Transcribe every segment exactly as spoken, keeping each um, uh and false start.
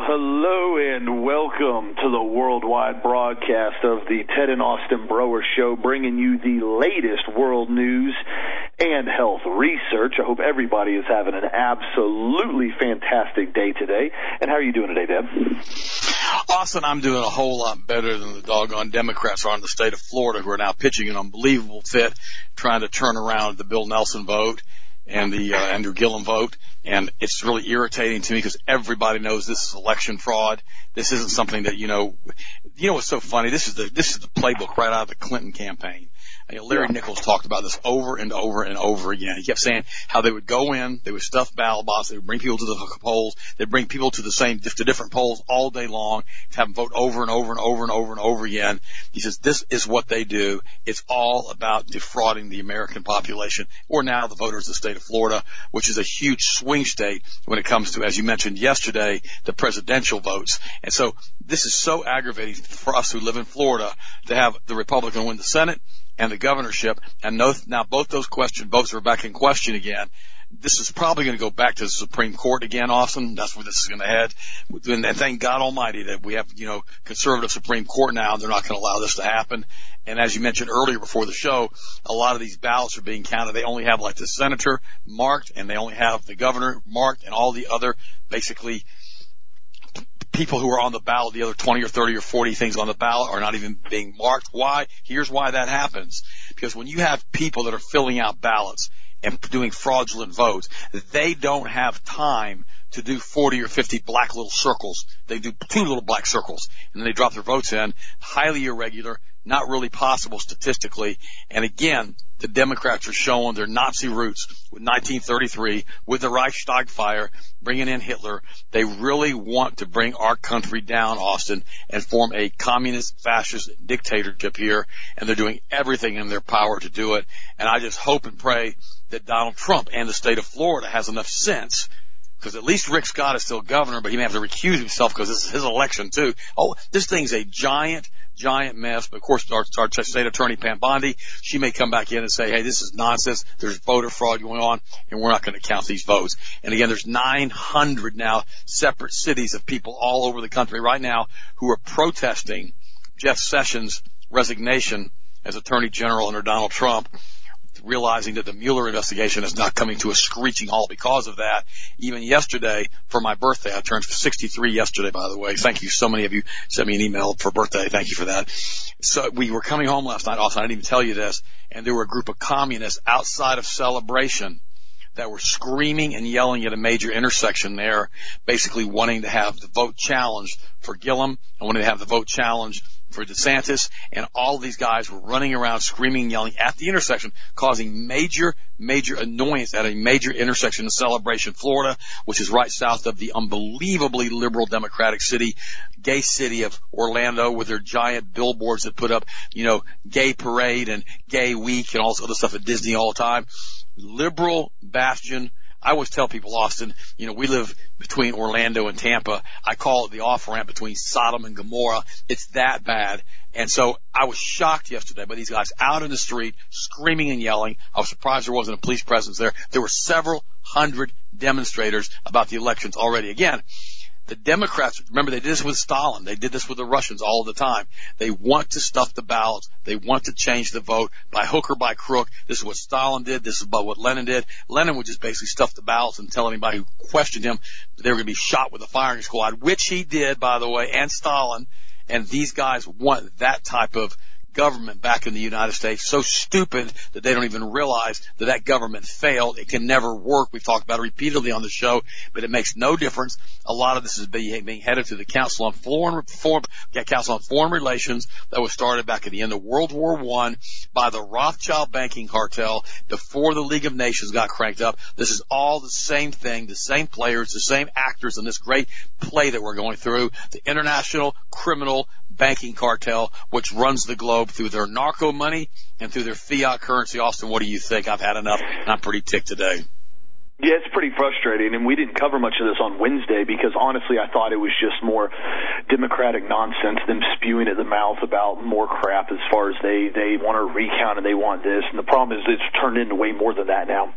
hello, and welcome to the worldwide broadcast of the Ted and Austin Broer Show, bringing you the latest world news and health research. I hope everybody is having an absolutely fantastic day today. And how are you doing today, Deb? Austin, I'm doing a whole lot better than the doggone Democrats are in the state of Florida, who are now pitching an unbelievable fit, trying to turn around the Bill Nelson vote and the uh, Andrew Gillum vote. And it's really irritating to me because everybody knows this is election fraud. This isn't something that, you know, you know what's so funny? This is the, this is the playbook right out of the Clinton campaign. You know, Larry Nichols talked about this over and over and over again. He kept saying how they would go in, they would stuff ballot boxes, they would bring people to the polls, they'd bring people to the same, to different polls all day long, to have them vote over and over and over and over and over again. He says this is what they do. It's all about defrauding the American population, or now the voters of the state of Florida, which is a huge swing state when it comes to, as you mentioned yesterday, the presidential votes. And so this is so aggravating for us who live in Florida to have the Republican win the Senate and the governorship, and now both those question votes are back in question again. This is probably going to go back to the Supreme Court again, Austin. That's where this is going to head. And thank God Almighty that we have, you know, conservative Supreme Court now, and they're not going to allow this to happen. And as you mentioned earlier before the show, a lot of these ballots are being counted. They only have like the senator marked, and they only have the governor marked, and all the other basically people who are on the ballot, the other twenty or thirty or forty things on the ballot are not even being marked. Why? Here's why that happens. Because when you have people that are filling out ballots and doing fraudulent votes, they don't have time to do forty or fifty black little circles. They do two little black circles, and then they drop their votes in. Highly irregular, not really possible statistically. And again, the Democrats are showing their Nazi roots with nineteen thirty-three, with the Reichstag fire, bringing in Hitler. They really want to bring our country down, Austin, and form a communist, fascist dictatorship here, and they're doing everything in their power to do it. And I just hope and pray that Donald Trump and the state of Florida has enough sense, because at least Rick Scott is still governor, but he may have to recuse himself because this is his election too. Oh, this thing's a giant, giant mess. But of course, our, our state attorney, Pam Bondi, she may come back in and say, hey, this is nonsense. There's voter fraud going on, and we're not going to count these votes. And again, there's nine hundred now separate cities of people all over the country right now who are protesting Jeff Sessions' resignation as attorney general under Donald Trump, realizing that the Mueller investigation is not coming to a screeching halt because of that. Even yesterday, for my birthday, I turned sixty-three yesterday, by the way. Thank you. So many of you sent me an email for birthday. Thank you for that. So we were coming home last night, Austin, I didn't even tell you this, and there were a group of communists outside of Celebration that were screaming and yelling at a major intersection there, basically wanting to have the vote challenged for Gillum and wanting to have the vote challenged for DeSantis, and all these guys were running around screaming and yelling at the intersection, causing major, major annoyance at a major intersection in Celebration, Florida, which is right south of the unbelievably liberal democratic city, gay city of Orlando, with their giant billboards that put up, you know, gay parade and gay week and all this other stuff at Disney all the time. Liberal bastion. I always tell people, Austin, you know, we live between Orlando and Tampa. I call it the off-ramp between Sodom and Gomorrah. It's that bad. And so I was shocked yesterday by these guys out in the street screaming and yelling. I was surprised there wasn't a police presence there. There were several hundred demonstrators about the elections already. Again, the Democrats, remember, they did this with Stalin. They did this with the Russians all the time. They want to stuff the ballots. They want to change the vote by hook or by crook. This is what Stalin did. This is about what Lenin did. Lenin would just basically stuff the ballots and tell anybody who questioned him that they were going to be shot with a firing squad, which he did, by the way, and Stalin. And these guys want that type of government back in the United States, so stupid that they don't even realize that that government failed. It can never work. We've talked about it repeatedly on the show, but it makes no difference. A lot of this is being, being headed to the Council on Foreign, Foreign, Council on Foreign Relations that was started back at the end of World War One by the Rothschild banking cartel before the League of Nations got cranked up. This is all the same thing, the same players, the same actors in this great play that we're going through. The international criminal banking cartel, which runs the globe through their narco money and through their fiat currency. Austin, what do you think? I've had enough, and I'm pretty ticked today. Yeah, it's pretty frustrating, and we didn't cover much of this on Wednesday because, honestly, I thought it was just more Democratic nonsense, them spewing at the mouth about more crap as far as they, they want to recount and they want this. And the problem is it's turned into way more than that now.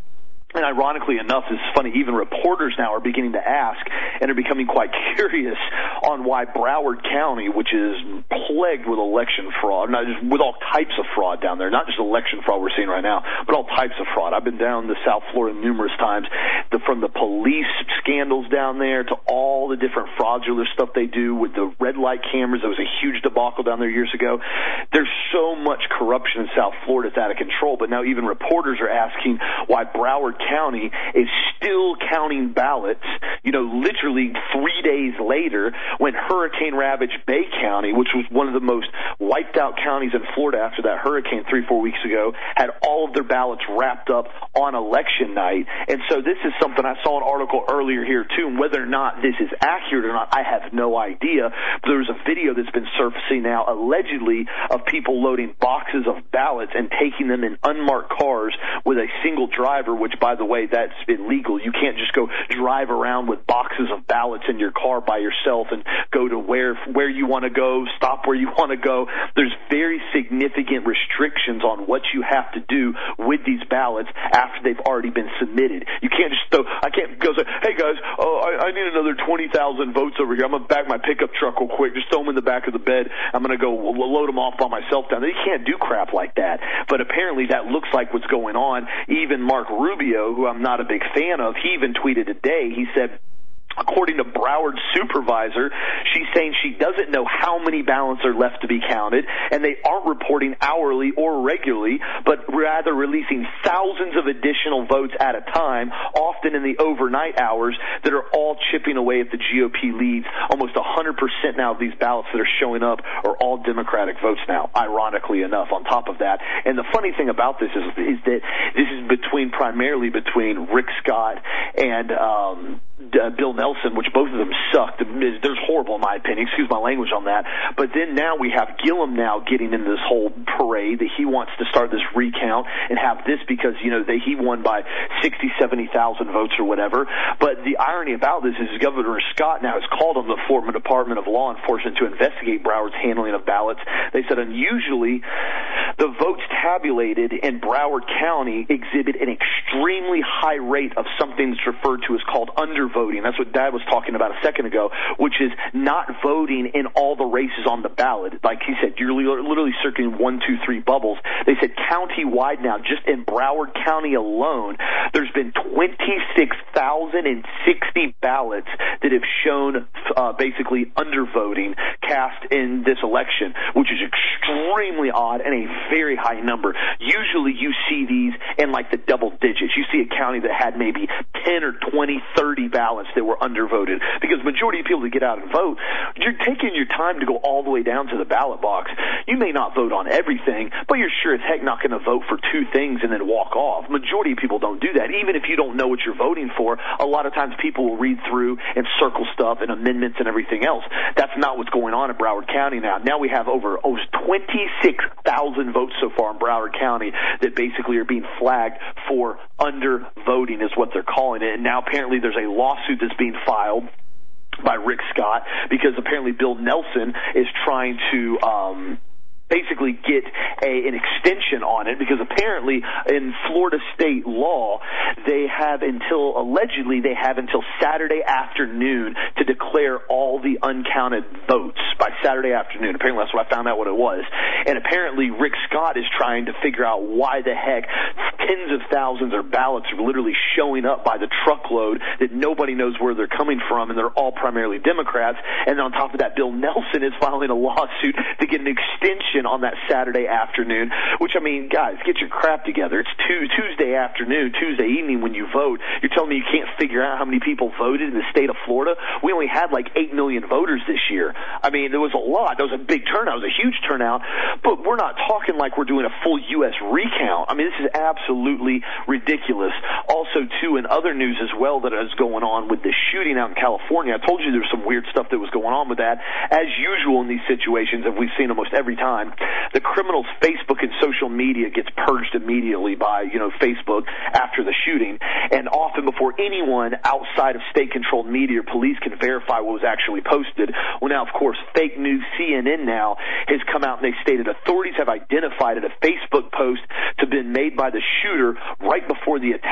And ironically enough, this is funny, even reporters now are beginning to ask and are becoming quite curious on why Broward County, which is plagued with election fraud, not just with all types of fraud down there, not just election fraud we're seeing right now, but all types of fraud. I've been down to South Florida numerous times, the, from the police scandals down there to all the different fraudulent stuff they do with the red light cameras. There was a huge debacle down there years ago. There's so much corruption in South Florida, it's out of control, but now even reporters are asking why Broward County is still counting ballots, you know, literally three days later when hurricane-ravaged Bay County, which was one of the most wiped-out counties in Florida after that hurricane three, four weeks ago, had all of their ballots wrapped up on election night. And so this is something, I saw an article earlier here, too, and whether or not this is accurate or not, I have no idea. But there's a video that's been surfacing now, allegedly, of people loading boxes of ballots and taking them in unmarked cars with a single driver, which, by the way, that's illegal. You can't just go drive around with boxes of ballots in your car by yourself and go to where where you want to go, stop where you want to go. There's very significant restrictions on what you have to do with these ballots after they've already been submitted. You can't just throw, I can't go say, hey guys, oh, I, I need another twenty thousand votes over here. I'm going to back my pickup truck real quick, just throw them in the back of the bed. I'm going to go load them off by myself down there. You can't do crap like that. But apparently that looks like what's going on. Even Mark Rubio, who I'm not a big fan of, he even tweeted today, he said, according to Broward's supervisor, she's saying she doesn't know how many ballots are left to be counted, and they aren't reporting hourly or regularly, but rather releasing thousands of additional votes at a time, often in the overnight hours, that are all chipping away at the G O P leads. Almost one hundred percent now of these ballots that are showing up are all Democratic votes now, ironically enough, on top of that. And the funny thing about this is, is that this is between, primarily between Rick Scott and um, uh, Bill Nelson, which both of them sucked. They're horrible in my opinion. Excuse my language on that. But then now we have Gillum now getting in this whole parade that he wants to start this recount and have this because, you know, they, he won by sixty, seventy thousand votes or whatever. But the irony about this is Governor Scott now has called on the Florida Department of Law Enforcement to investigate Broward's handling of ballots. They said unusually the votes tabulated in Broward County exhibit an extremely high rate of something that's referred to as called undervoting. That's what Dad was talking about a second ago, which is not voting in all the races on the ballot. Like he said, you're literally circling one, two, three bubbles. They said county-wide now, just in Broward County alone, there's been twenty-six thousand sixty ballots that have shown uh, basically undervoting cast in this election, which is extremely odd and a very high number. Usually you see these in like the double digits. You see a county that had maybe ten or twenty, thirty ballots that were undervoted, because the majority of people that get out and vote, you're taking your time to go all the way down to the ballot box. You may not vote on everything, but you're sure as heck not going to vote for two things and then walk off. Majority of people don't do that. Even if you don't know what you're voting for, a lot of times people will read through and circle stuff and amendments and everything else. That's not what's going on in Broward County now. Now we have over, over twenty-six thousand votes so far in Broward County that basically are being flagged for undervoting is what they're calling it. And now apparently there's a lawsuit that's being filed by Rick Scott because apparently Bill Nelson is trying to um basically get a, an extension on it, because apparently in Florida state law, they have until, allegedly, they have until Saturday afternoon to declare all the uncounted votes by Saturday afternoon. Apparently that's what I found out what it was. And apparently Rick Scott is trying to figure out why the heck tens of thousands of ballots are literally showing up by the truckload that nobody knows where they're coming from, and they're all primarily Democrats. And on top of that, Bill Nelson is filing a lawsuit to get an extension on that Saturday afternoon, which, I mean, guys, get your crap together. It's two, Tuesday afternoon, Tuesday evening when you vote. You're telling me you can't figure out how many people voted in the state of Florida? We only had like eight million voters this year. I mean, there was a lot. There was a big turnout. It was a huge turnout, but we're not talking like we're doing a full U S recount. I mean, this is absolutely ridiculous. Also, too, in other news as well that is going on with the shooting out in California, I told you there was some weird stuff that was going on with that. As usual in these situations, and we've seen almost every time, the criminal's Facebook and social media gets purged immediately by, you know, Facebook after the shooting, and often before anyone outside of state-controlled media or police can verify what was actually posted. Well, now, of course, fake news C N N now has come out and they stated authorities have identified a Facebook post to have been made by the shooter right before the attack, according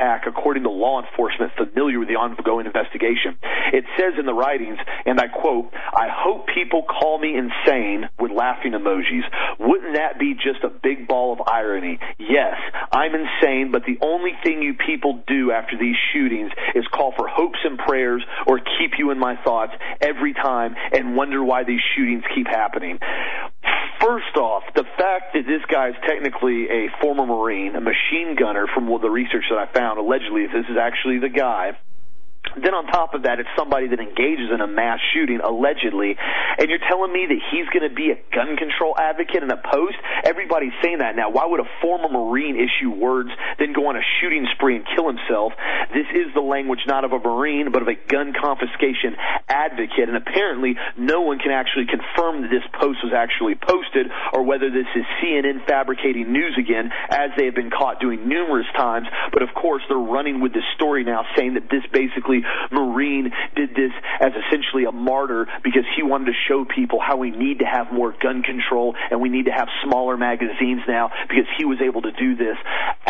according to law enforcement familiar with the ongoing investigation. It says in the writings, and I quote, "I hope people call me insane," with laughing emojis. "Wouldn't that be just a big ball of irony? Yes, I'm insane, but the only thing you people do after these shootings is call for hopes and prayers or keep you in my thoughts every time and wonder why these shootings keep happening." First off, the fact that this guy is technically a former Marine, a machine gunner, from the research that I found, allegedly, if this is actually the guy. Then on top of that, it's somebody that engages in a mass shooting, allegedly, and you're telling me that he's going to be a gun control advocate in a post? Everybody's saying that now. Why would a former Marine issue words, then go on a shooting spree and kill himself? This is the language not of a Marine, but of a gun confiscation advocate, and apparently no one can actually confirm that this post was actually posted or whether this is C N N fabricating news again, as they have been caught doing numerous times. But of course, they're running with this story now, saying that this basically Marine did this as essentially a martyr because he wanted to show people how we need to have more gun control and we need to have smaller magazines now because he was able to do this.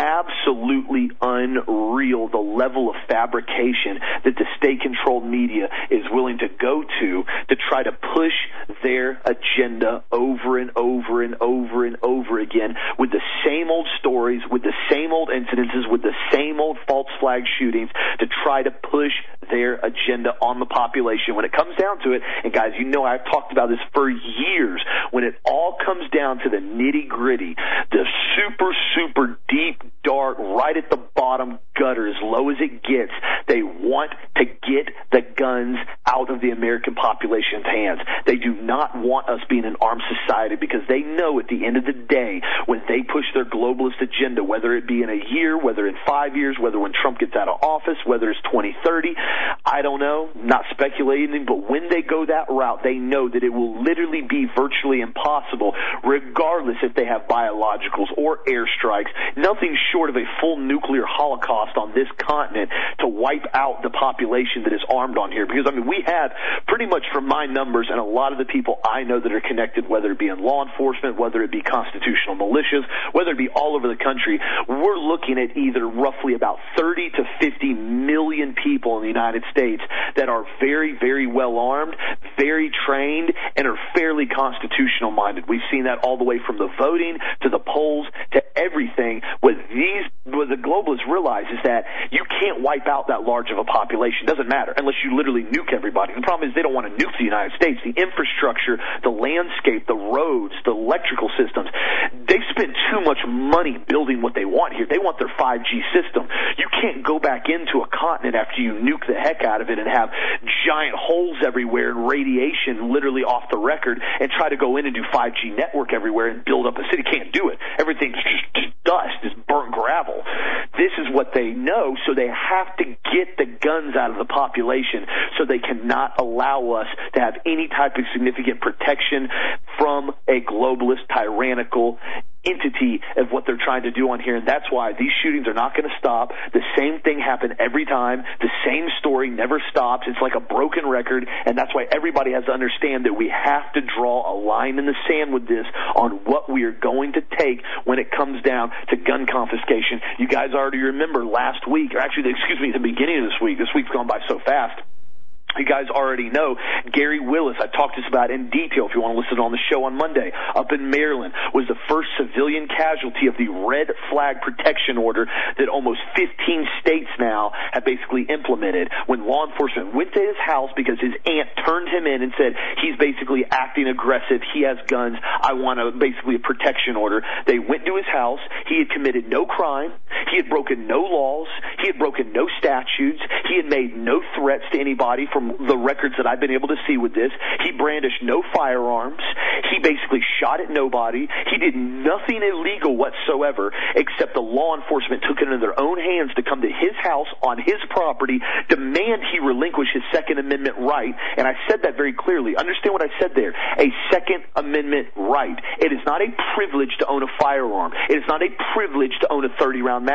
Absolutely unreal, the level of fabrication that the state-controlled media is willing to go to to try to push their agenda over and over and over and over again with the same old stories, with the same old incidences, with the same old false flag shootings to try to push their agenda on the population. When it comes down to it, and guys, you know I've talked about this for years, when it all comes down to the nitty-gritty, the super, super deep, dark, right at the bottom gutter, as low as it gets, they want to get the guns out of the American population's hands. They do not want us being an armed society because they know at the end of the day, when they push their globalist agenda, whether it be in a year, whether in five years, whether when Trump gets out of office, whether it's twenty thirty, I don't know, not speculating, but when they go that route, they know that it will literally be virtually impossible, regardless if they have biologicals or airstrikes, nothing short of a full nuclear holocaust on this continent to wipe out the population that is armed on here. Because, I mean, we have pretty much, from my numbers and a lot of the people I know that are connected, whether it be in law enforcement, whether it be constitutional militias, whether it be all over the country, we're looking at either roughly about thirty to fifty million people in the United States that are very, very well armed, very trained, and are fairly constitutional minded. We've seen that all the way from the voting to the polls to everything. What these, what the globalists realize is that you can't wipe out that large of a population. It doesn't matter unless you literally nuke everybody. The problem is they don't want to nuke the United States. The infrastructure, the landscape, the roads, the electrical systems. They've spent too much money building what they want here. They want their five G system. You can't go back into a continent after you nuke the heck out of it and have giant holes everywhere and radiation literally off the record and try to go in and do five G network everywhere and build up a city. Can't do it. Everything's just, just dust, just burnt gravel. This is what they know, so they have to get the guns out of the population so they cannot allow us to have any type of significant protection from a globalist, tyrannical entity of what they're trying to do on here, and that's why these shootings are not going to stop. The same thing happened every time. The same story never stops. It's like a broken record, and that's why everybody has to understand that we have to draw a line in the sand with this on what we are going to take when it comes down to gun confiscation. You guys already remember last week, or actually, excuse me, the beginning of this week. This week's gone by so fast. You guys already know Gary Willis, I talked to us about in detail if you want to listen on the show on Monday, up in Maryland, was the first civilian casualty of the red flag protection order that almost fifteen states now have basically implemented. When law enforcement went to his house because his aunt turned him in and said he's basically acting aggressive, he has guns, I want a basically a protection order. They went to his house. He had committed no crime. He had broken no laws. He had broken no statutes. He had made no threats to anybody from the records that I've been able to see with this. He brandished no firearms. He basically shot at nobody. He did nothing illegal whatsoever, except the law enforcement took it into their own hands to come to his house on his property, demand he relinquish his Second Amendment right. And I said that very clearly. Understand what I said there. A Second Amendment right. It is not a privilege to own a firearm. It is not a privilege to own a thirty round magazine.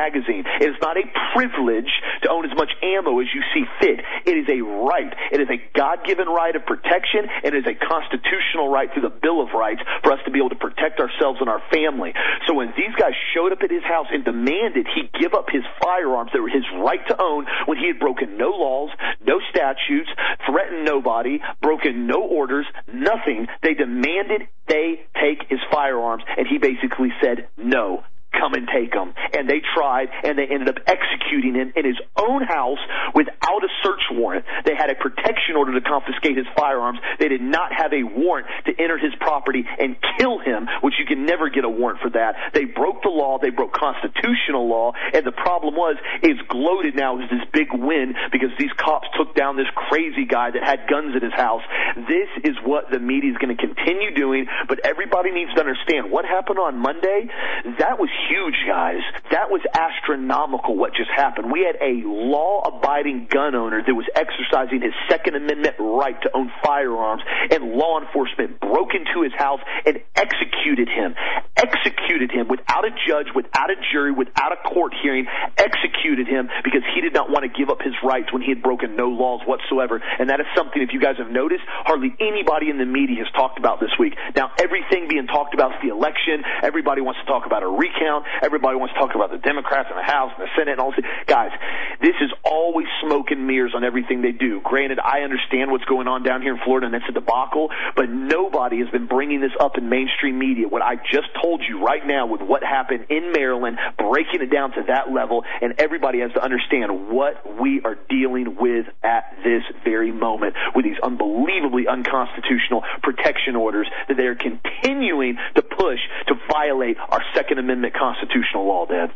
magazine. It is not a privilege to own as much ammo as you see fit. It is a right. It is a God-given right of protection, and it is a constitutional right through the Bill of Rights for us to be able to protect ourselves and our family. So when these guys showed up at his house and demanded he give up his firearms that were his right to own when he had broken no laws, no statutes, threatened nobody, broken no orders, nothing, they demanded they take his firearms, and he basically said, no, come and take them. And they tried, and they ended up executing him in his own house without a search warrant. They had a protection order to confiscate his firearms. They did not have a warrant to enter his property and kill him, which you can never get a warrant for that. They broke the law. They broke constitutional law. And the problem was, it's gloated now as this big win because these cops took down this crazy guy that had guns at his house. This is what the media is going to continue doing, but everybody needs to understand what happened on Monday. That was huge, guys. That was astronomical what just happened. We had a law-abiding gun owner that was exercising his Second Amendment right to own firearms, and law enforcement broke into his house and executed him. Executed him without a judge, without a jury, without a court hearing. Executed him because he did not want to give up his rights when he had broken no laws whatsoever. And that is something, if you guys have noticed, hardly anybody in the media has talked about this week. Now, everything being talked about is the election. Everybody wants to talk about a recount. Everybody wants to talk about the Democrats in the House and the Senate and all this. Guys, this is always smoke and mirrors on everything they do. Granted, I understand what's going on down here in Florida, and it's a debacle, but nobody has been bringing this up in mainstream media. What I just told you right now with what happened in Maryland, breaking it down to that level, and everybody has to understand what we are dealing with at this very moment with these unbelievably unconstitutional protection orders that they are continuing to push to violate our Second Amendment constitutional law, Dad.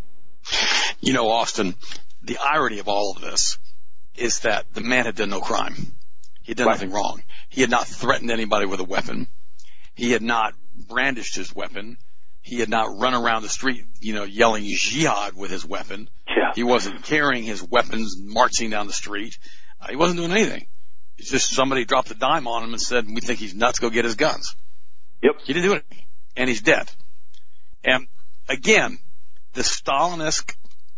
You know, Austin, the irony of all of this is that the man had done no crime. He had done right. nothing wrong. He had not threatened anybody with a weapon. He had not brandished his weapon. He had not run around the street, you know, yelling jihad with his weapon. Yeah. He wasn't carrying his weapons, marching down the street. Uh, he wasn't doing anything. It's just somebody dropped a dime on him and said, we think he's nuts, go get his guns. Yep. He didn't do anything. And he's dead. And again, the Stalin-esque,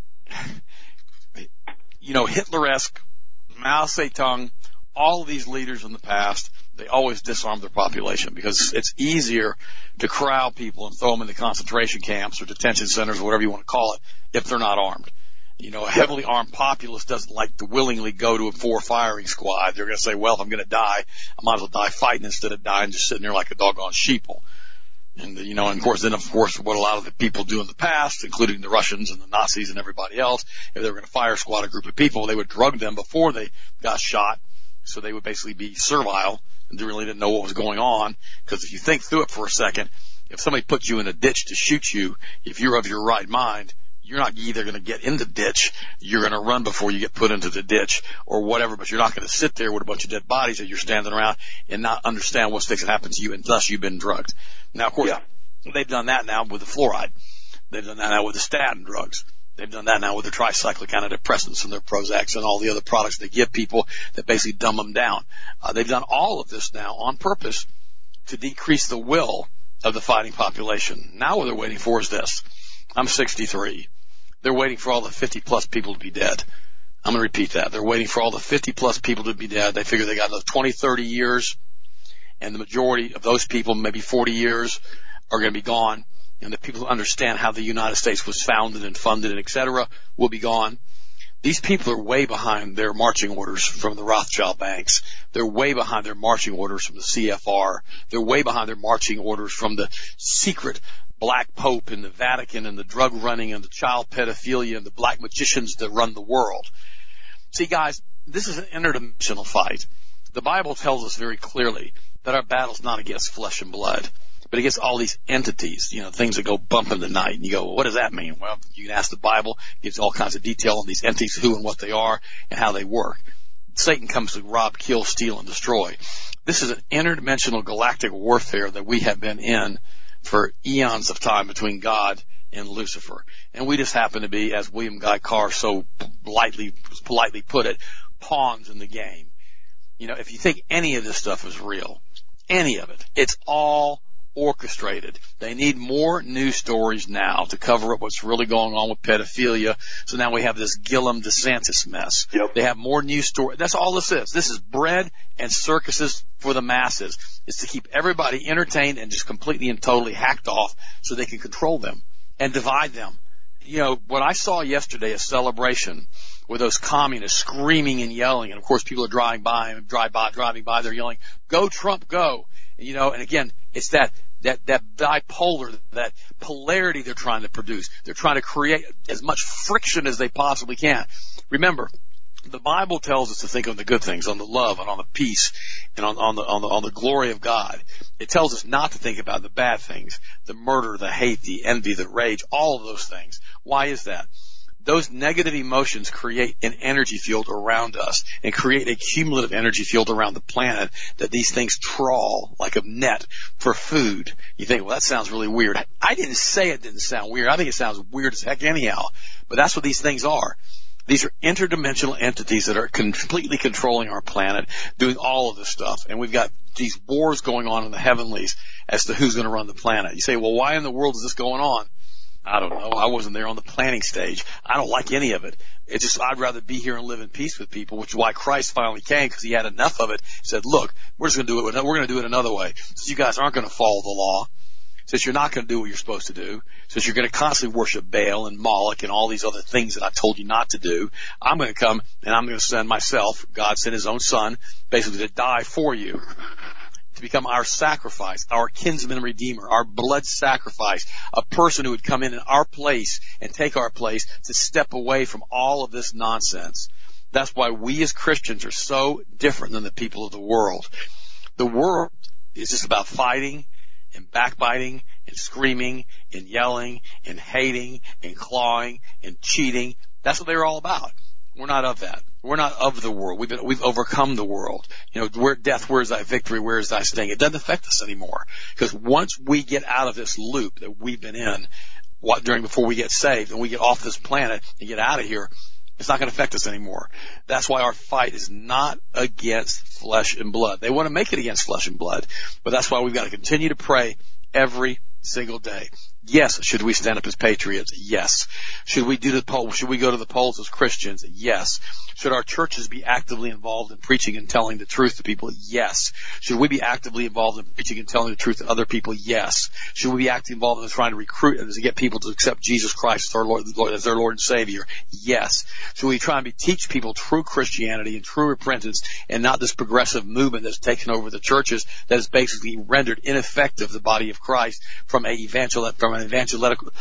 you know, Hitler-esque, Mao Zedong, all of these leaders in the past, they always disarm their population because it's easier to corral people and throw them into concentration camps or detention centers or whatever you want to call it if they're not armed. You know, a heavily armed populace doesn't like to willingly go to a four firing squad. They're going to say, well, if I'm going to die, I might as well die fighting instead of dying just sitting there like a doggone sheeple. And, you know, and of course, then of course, what a lot of the people do in the past, including the Russians and the Nazis and everybody else, if they were going to fire squad a group of people, they would drug them before they got shot. So they would basically be servile and really didn't know what was going on. Because if you think through it for a second, if somebody puts you in a ditch to shoot you, if you're of your right mind, you're not either going to get in the ditch, you're going to run before you get put into the ditch or whatever, but you're not going to sit there with a bunch of dead bodies that you're standing around and not understand what's fixing to happen to you unless you've been drugged. Now, of course, yeah. they've done that now with the fluoride. They've done that now with the statin drugs. They've done that now with the tricyclic antidepressants and their Prozacs and all the other products they give people that basically dumb them down. Uh, they've done all of this now on purpose to decrease the will of the fighting population. Now what they're waiting for is this. I'm sixty-three. They're waiting for all the fifty plus people to be dead. I'm going to repeat that. They're waiting for all the fifty plus people to be dead. They figure they got another twenty, thirty years, and the majority of those people, maybe forty years, are going to be gone. And the people who understand how the United States was founded and funded and et cetera will be gone. These people are way behind their marching orders from the Rothschild banks. They're way behind their marching orders from the C F R. They're way behind their marching orders from the secret black pope in the Vatican and the drug running and the child pedophilia and the black magicians that run the world. See, guys, this is an interdimensional fight. The Bible tells us very clearly that our battle's not against flesh and blood, but against all these entities, you know, things that go bump in the night. And you go, well, what does that mean? Well, you can ask the Bible. It gives all kinds of detail on these entities, who and what they are and how they work. Satan comes to rob, kill, steal, and destroy. This is an interdimensional galactic warfare that we have been in for eons of time between God and Lucifer. And we just happen to be, as William Guy Carr so politely, politely put it, pawns in the game. You know, if you think any of this stuff is real, any of it, it's all orchestrated. They need more news stories now to cover up what's really going on with pedophilia. So now we have this Gillum DeSantis mess. Yep. They have more news stories. That's all this is. This is bread and circuses for the masses. It's to keep everybody entertained and just completely and totally hacked off so they can control them and divide them. You know, what I saw yesterday, a celebration with those communists screaming and yelling, and of course people are driving by and drive by, driving by, they're yelling, "Go Trump, go!" You know, and again, it's that that that bipolar, that polarity they're trying to produce. They're trying to create as much friction as they possibly can. Remember, the Bible tells us to think on the good things, on the love and on the peace and on, on the on the on the glory of God. It tells us not to think about the bad things, the murder, the hate, the envy, the rage, all of those things. Why is that? Those negative emotions create an energy field around us and create a cumulative energy field around the planet that these things trawl like a net for food. You think, well, that sounds really weird. I didn't say it didn't sound weird. I think it sounds weird as heck anyhow. But that's what these things are. These are interdimensional entities that are completely controlling our planet, doing all of this stuff. And we've got these wars going on in the heavenlies as to who's going to run the planet. You say, well, why in the world is this going on? I don't know. I wasn't there on the planning stage. I don't like any of it. It's just I'd rather be here and live in peace with people, which is why Christ finally came, because he had enough of it. He said, look, we're just going to do it. We're going to do it another way. Since you guys aren't going to follow the law, since you're not going to do what you're supposed to do, since you're going to constantly worship Baal and Moloch and all these other things that I told you not to do, I'm going to come and I'm going to send myself. God sent his own son basically to die for you, to become our sacrifice, our kinsman redeemer, our blood sacrifice, a person who would come in in our place and take our place to step away from all of this nonsense. That's why we as Christians are so different than the people of the world. The world is just about fighting and backbiting and screaming and yelling and hating and clawing and cheating. That's what they're all about. We're not of that. We're not of the world. We've been, we've overcome the world. You know, where death, where is thy victory? Where is thy sting? It doesn't affect us anymore. Because once we get out of this loop that we've been in, what, during before we get saved and we get off this planet and get out of here, it's not going to affect us anymore. That's why our fight is not against flesh and blood. They want to make it against flesh and blood, but that's why we've got to continue to pray every single day. Yes. Should we stand up as patriots? Yes. Should we do the polls? Should we go to the polls as Christians? Yes. Should our churches be actively involved in preaching and telling the truth to people? Yes. Should we be actively involved in preaching and telling the truth to other people? Yes. Should we be actively involved in trying to recruit and to get people to accept Jesus Christ as our Lord, as their Lord and Savior? Yes. Should we try and be, teach people true Christianity and true repentance and not this progressive movement that's taken over the churches that has basically rendered ineffective the body of Christ from a evangel from an evangelical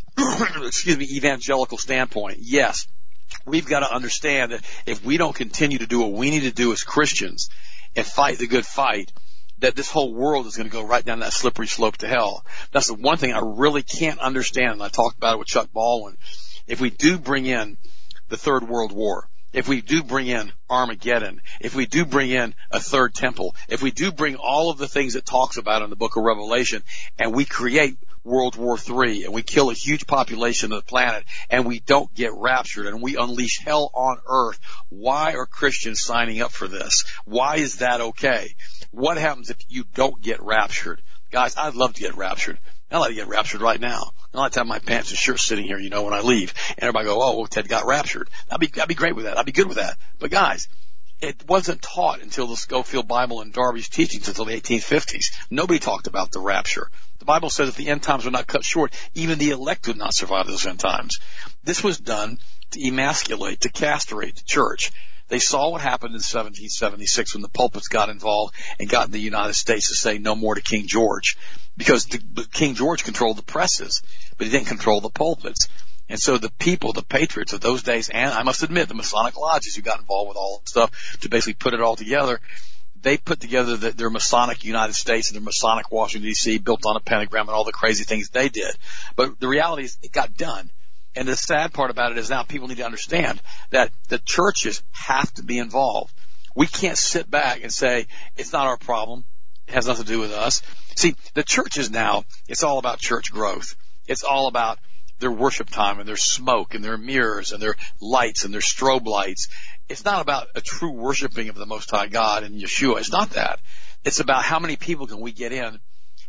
excuse me evangelical standpoint? Yes. We've got to understand that if we don't continue to do what we need to do as Christians and fight the good fight, that this whole world is going to go right down that slippery slope to hell. That's the one thing I really can't understand, and I talked about it with Chuck Baldwin. If we do bring in the Third World War, if we do bring in Armageddon, if we do bring in a third temple, if we do bring all of the things it talks about in the book of Revelation, and we create World War Three, and we kill a huge population of the planet, and we don't get raptured, and we unleash hell on earth, why are Christians signing up for this? Why is that okay? What happens if you don't get raptured? Guys, I'd love to get raptured. I'd like to get raptured right now. I'd like to have my pants and shirt sitting here, you know, when I leave. And everybody go, oh, well, Ted got raptured. I'd be, I'd be great with that. I'd be good with that. But guys, it wasn't taught until the Schofield Bible and Darby's teachings until the eighteen fifties. Nobody talked about the rapture. The Bible says if the end times were not cut short, even the elect would not survive those end times. This was done to emasculate, to castrate the church. They saw what happened in seventeen seventy-six when the pulpits got involved and got in the United States to say no more to King George. Because the, King George controlled the presses, but he didn't control the pulpits. And so the people, the patriots of those days, and I must admit the Masonic lodges who got involved with all that stuff to basically put it all together, they put together the, their Masonic United States and their Masonic Washington, D C, built on a pentagram and all the crazy things they did. But the reality is it got done. And the sad part about it is now people need to understand that the churches have to be involved. We can't sit back and say, it's not our problem. It has nothing to do with us. See, the churches now, it's all about church growth. It's all about their worship time and their smoke and their mirrors and their lights and their strobe lights. It's not about a true worshiping of the Most High God and Yeshua. It's not that. It's about how many people can we get in,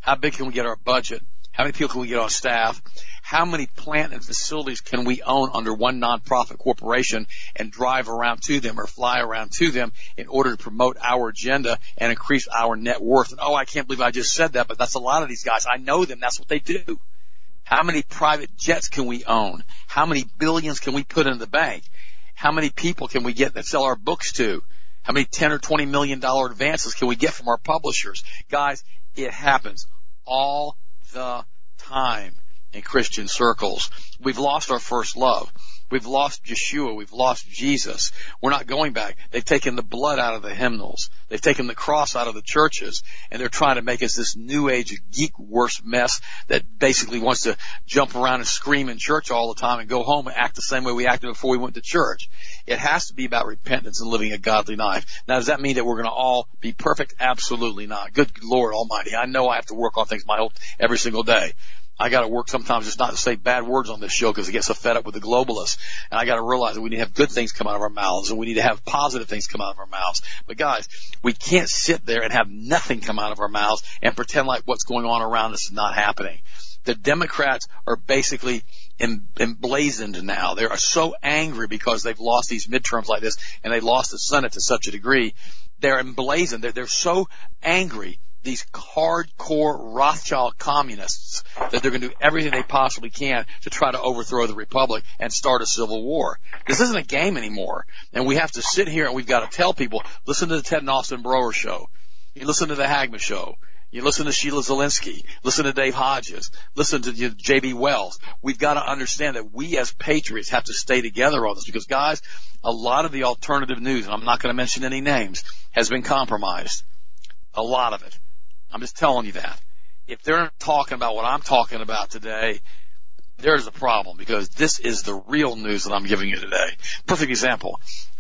How big can we get our budget? How many people can we get on staff? How many plant and facilities can we own under one nonprofit corporation and drive around to them or fly around to them in order to promote our agenda and increase our net worth? And, oh, I can't believe I just said that, but that's a lot of these guys. I know them. That's what they do. How many private jets can we own? How many billions can we put in the bank? How many people can we get that sell our books to? How many ten or twenty million dollar advances can we get from our publishers? Guys, it happens all the time in Christian circles. We've lost our first love. We've lost Yeshua. We've lost Jesus. We're not going back. They've taken the blood out of the hymnals. They've taken the cross out of the churches, and they're trying to make us this new age geek worse mess that basically wants to jump around and scream in church all the time and go home and act the same way we acted before we went to church. It has to be about repentance and living a godly life. Now, does that mean that we're going to all be perfect? Absolutely not. Good Lord Almighty. I know I have to work on things my whole every single day. I got to work sometimes just not to say bad words on this show because I get so fed up with the globalists. And I got to realize that we need to have good things come out of our mouths and we need to have positive things come out of our mouths. But guys, we can't sit there and have nothing come out of our mouths and pretend like what's going on around us is not happening. The Democrats are basically emblazoned now. They are so angry because they've lost these midterms like this and they lost the Senate to such a degree. They're emblazoned. They're, they're so angry, these hardcore Rothschild communists, that they're going to do everything they possibly can to try to overthrow the republic and start a civil war. This isn't a game anymore. And we have to sit here and we've got to tell people, listen to the Ted and Austin Broer show. You listen to the Hagman show. You listen to Sheila Zielinski. Listen to Dave Hodges. Listen to J B Wells. We've got to understand that we as patriots have to stay together on this because, guys, a lot of the alternative news, and I'm not going to mention any names, has been compromised. A lot of it. I'm just telling you that. If they're not talking about what I'm talking about today, there's a problem because this is the real news that I'm giving you today. Perfect example.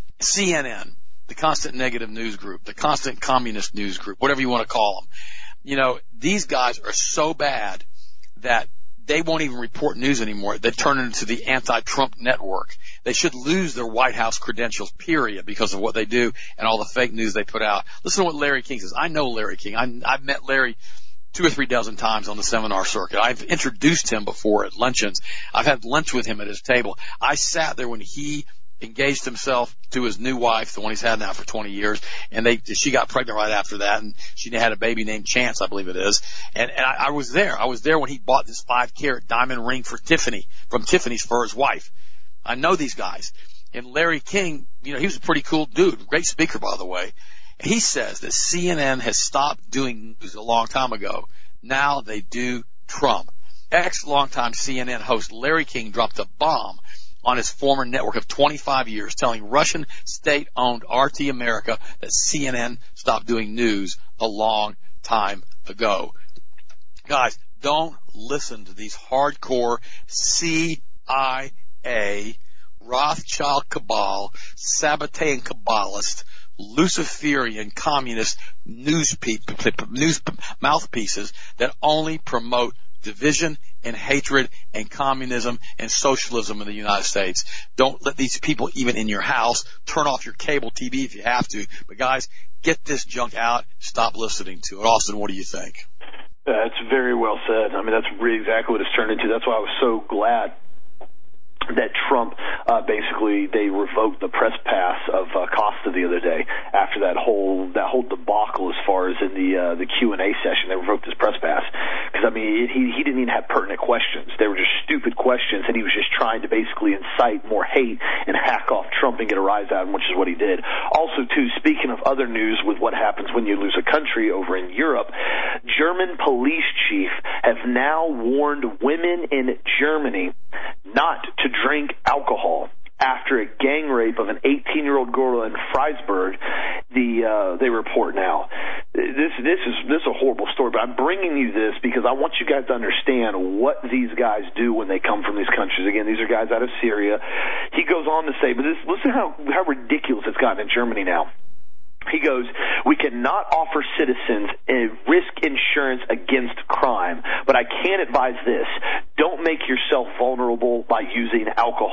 C N N, the constant negative news group, the constant communist news group, whatever you want to call them. You know, these guys are so bad that they won't even report news anymore. They turn it into the anti-Trump network. They should lose their White House credentials, period, because of what they do and all the fake news they put out. Listen to what Larry King says. I know Larry King. I, I've met Larry two or three dozen times on the seminar circuit. I've introduced him before at luncheons. I've had lunch with him at his table. I sat there when he engaged himself to his new wife, the one he's had now for twenty years, and they she got pregnant right after that, and she had a baby named Chance, I believe it is. And, and I, I was there. I was there when he bought this five carat diamond ring for Tiffany, from Tiffany's for his wife. I know these guys. And Larry King, you know, he was a pretty cool dude, great speaker, by the way. He says that C N N has stopped doing news a long time ago. Now they do Trump. Ex-longtime C N N host Larry King dropped a bomb on his former network of twenty-five years, telling Russian state-owned R T America that C N N stopped doing news a long time ago. Guys, don't listen to these hardcore C I A, Rothschild cabal, Sabbatean Kabbalist, Luciferian communist news, pe- news mouthpieces that only promote division and hatred and communism and socialism in the United States. Don't let these people even in your house. Turn off your cable T V if you have to. But guys, get this junk out. Stop listening to it. Austin, what do you think? That's very well said. I mean, that's really exactly what it's turned into. That's why I was so glad that Trump uh, basically they revoked the press pass of uh, Costa the other day after that whole that whole debacle as far as in the uh, the Q and A session. They revoked his press pass because I mean it, he he didn't even have pertinent questions. They were just stupid questions, and he was just trying to basically incite more hate and hack off Trump and get a rise out of him, which is what he did. Also, too, speaking of other news with what happens when you lose a country over in Europe, German police chief have now warned women in Germany not to drink alcohol after a gang rape of an eighteen-year-old girl in Freiburg. The uh, they report now. This this is this is a horrible story, but I'm bringing you this because I want you guys to understand what these guys do when they come from these countries. Again, these are guys out of Syria. He goes on to say, but this, listen how how ridiculous it's gotten in Germany now. He goes, we cannot offer citizens a risk insurance against crime, but I can advise this. Don't make yourself vulnerable by using alcohol.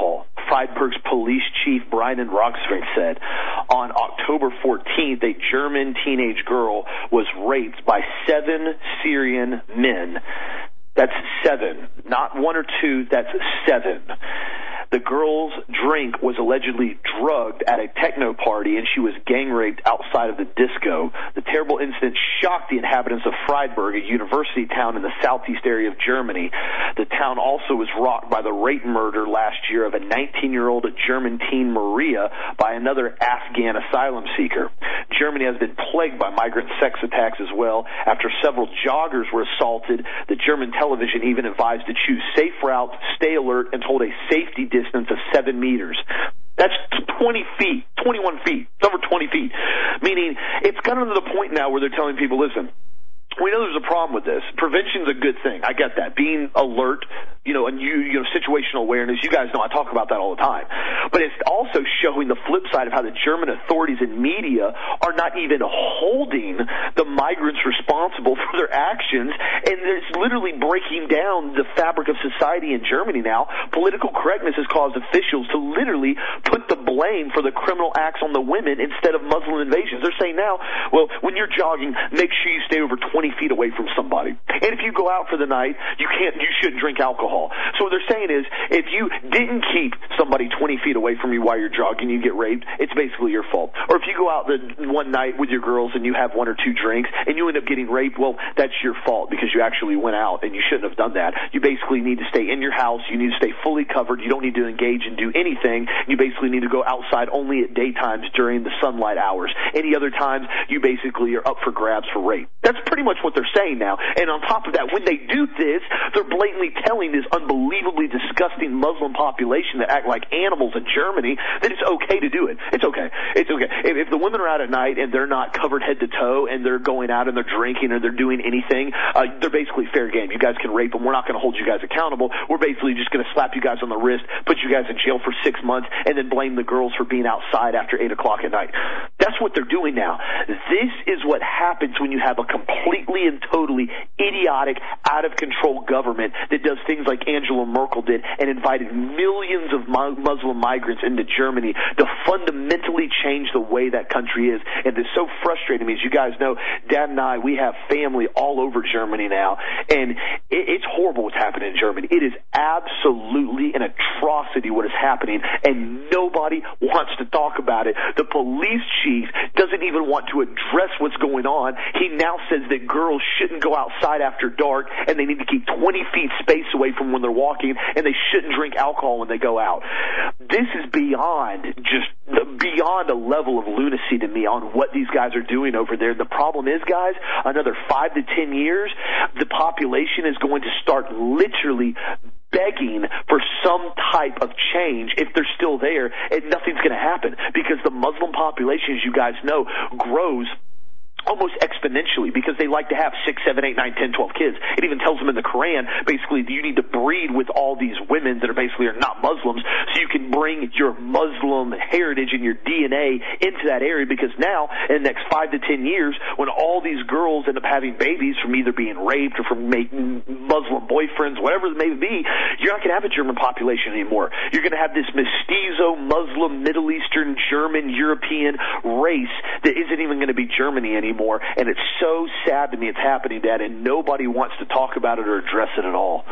Freiburg's police chief, Brian Roxford, said on October fourteenth, a German teenage girl was raped by seven Syrian men. That's seven. Not one or two, that's seven. The girl's drink was allegedly drugged at a techno party, and she was gang raped outside of the disco. The terrible incident shocked the inhabitants of Freiburg, a university town in the southeast area of Germany. The town also was rocked by the rape murder last year of a nineteen-year-old German teen, Maria, by another Afghan asylum seeker. Germany has been plagued by migrant sex attacks as well. After several joggers were assaulted, the German television even advised to choose safe routes, stay alert, and hold a safety distance of seven meters. That's twenty feet, twenty-one feet. It's over twenty feet. Meaning it's gotten to the point now where they're telling people, listen, we know there's a problem with this. Prevention's a good thing. I get that. Being alert, you know, and you, you know, situational awareness. You guys know I talk about that all the time. But it's also showing the flip side of how the German authorities and media are not even holding the migrants responsible for their actions, and it's literally breaking down the fabric of society in Germany now. Political correctness has caused officials to literally put the blame for the criminal acts on the women instead of Muslim invasions. They're saying now, well, when you're jogging, make sure you stay over twenty feet away from somebody. And if you go out for the night, you can't, you shouldn't drink alcohol. So what they're saying is, if you didn't keep somebody twenty feet away from you while you're jogging, you get raped, it's basically your fault. Or if you go out the one night with your girls and you have one or two drinks and you end up getting raped, well, that's your fault because you actually went out and you shouldn't have done that. You basically need to stay in your house. You need to stay fully covered. You don't need to engage and do anything. You basically need to go outside only at daytimes during the sunlight hours. Any other times, you basically are up for grabs for rape. That's pretty much what they're saying now. And on top of that, when they do this, they're blatantly telling this unbelievably disgusting Muslim population that act like animals in Germany that it's okay to do it. It's okay. It's okay. If, if the women are out at night and they're not covered head to toe and they're going out and they're drinking or they're doing anything, uh, they're basically fair game. You guys can rape them. We're not going to hold you guys accountable. We're basically just going to slap you guys on the wrist, put you guys in jail for six months, and then blame the girls for being outside after eight o'clock at night. That's what they're doing now. This is what happens when you have a completely and totally idiotic, out-of-control government that does things like Angela Merkel did and invited millions of Muslim migrants into Germany to fundamentally change the way that country is. And it's so frustrating me. As you guys know, Dad and I, we have family all over Germany now, and it's horrible what's happening in Germany. It is absolutely an atrocity what is happening, and nobody wants to talk about it. The police chief doesn't even want to address what's going on. He now says that girls shouldn't go outside after dark, and they need to keep twenty feet space away from when they're walking, and they shouldn't drink alcohol when they go out. This is beyond just beyond a level of lunacy to me on what these guys are doing over there. The problem is, guys, another five to ten years, the population is going to start literally begging for some type of change if they're still there, and nothing's going to happen because the Muslim population, as you guys know, grows almost exponentially because they like to have six, seven, eight, nine, ten, twelve kids. It even tells them in the Quran, basically, you need to breed with all these women that are basically are not Muslims so you can bring your Muslim heritage and your D N A into that area, because now, in the next five to ten years, when all these girls end up having babies from either being raped or from making Muslim boyfriends, whatever it may be, you're not going to have a German population anymore. You're going to have this mestizo, Muslim, Middle Eastern, German, European race that isn't even going to be Germany anymore. Anymore, and it's so sad to me it's happening, Dad, and nobody wants to talk about it or address it at all.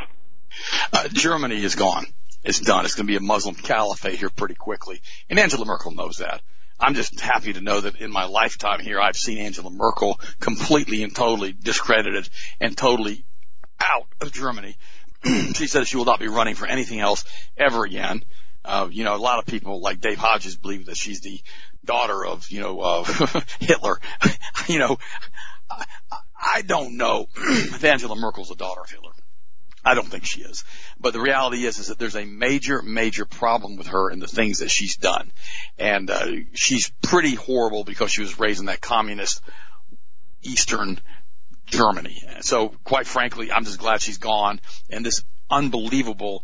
Uh, Germany is gone. It's done. It's going to be a Muslim caliphate here pretty quickly, and Angela Merkel knows that. I'm just happy to know that in my lifetime here I've seen Angela Merkel completely and totally discredited and totally out of Germany. She says she will not be running for anything else ever again. Uh, you know, a lot of people like Dave Hodges believe that she's the daughter of, you know, uh, Hitler. You know, I, I don't know if Angela Merkel's the daughter of Hitler. I don't think she is. But the reality is, is that there's a major, major problem with her and the things that she's done. And, uh, she's pretty horrible because she was raised in that communist Eastern Germany. So quite frankly, I'm just glad she's gone. And this unbelievable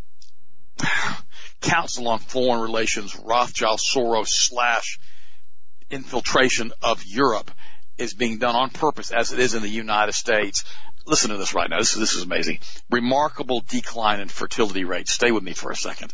Council on Foreign Relations, Rothschild Soros slash infiltration of Europe is being done on purpose, as it is in the United States. Listen to this right now. This is, this is amazing. Remarkable decline in fertility rates. Stay with me for a second.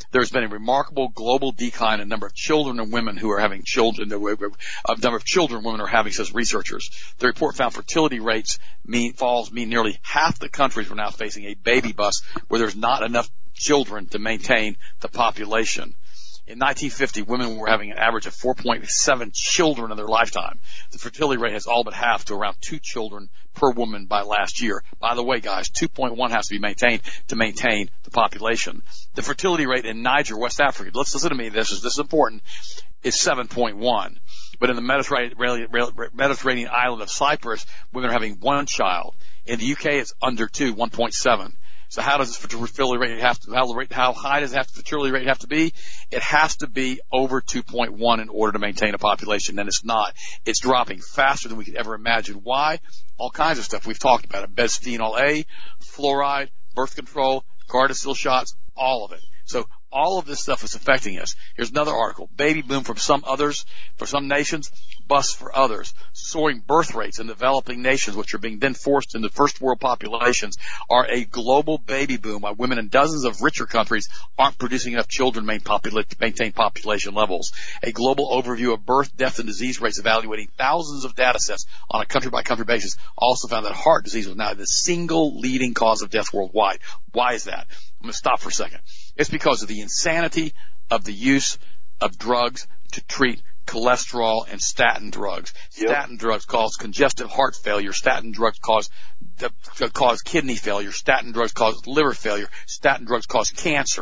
there's been a remarkable global decline in the number of children and women who are having children, the number of children and women are having, says researchers. The report found fertility rates mean, falls mean nearly half the countries are now facing a baby bust where there's not enough children to maintain the population. In nineteen fifty, women were having an average of four point seven children in their lifetime. The fertility rate has all but halved to around two children per woman by last year. By the way, guys, two point one has to be maintained to maintain the population. The fertility rate in Niger, West Africa, let's listen to me, this is, this is important, is seven point one. But in the Mediterranean, Mediterranean island of Cyprus, women are having one child. In the U K, it's under two, one point seven. So how does the fertility rate have to, how, how high does the fertility rate have to be? It has to be over two point one in order to maintain a population, and it's not. It's dropping faster than we could ever imagine. Why? All kinds of stuff. We've talked about it. Bisphenol A, fluoride, birth control, Gardasil shots, all of it. So all of this stuff is affecting us. Here's another article. Baby boom from some others, for some nations, bust for others. Soaring birth rates in developing nations, which are being then forced into first world populations, are a global baby boom while women in dozens of richer countries aren't producing enough children to maintain population levels. A global overview of birth, death, and disease rates evaluating thousands of data sets on a country-by-country basis also found that heart disease was now the single leading cause of death worldwide. Why is that? I'm going to stop for a second. It's because of the insanity of the use of drugs to treat cholesterol and statin drugs. Yep. Statin drugs cause congestive heart failure. Statin drugs cause cause kidney failure. Statin drugs cause liver failure. Statin drugs cause cancer.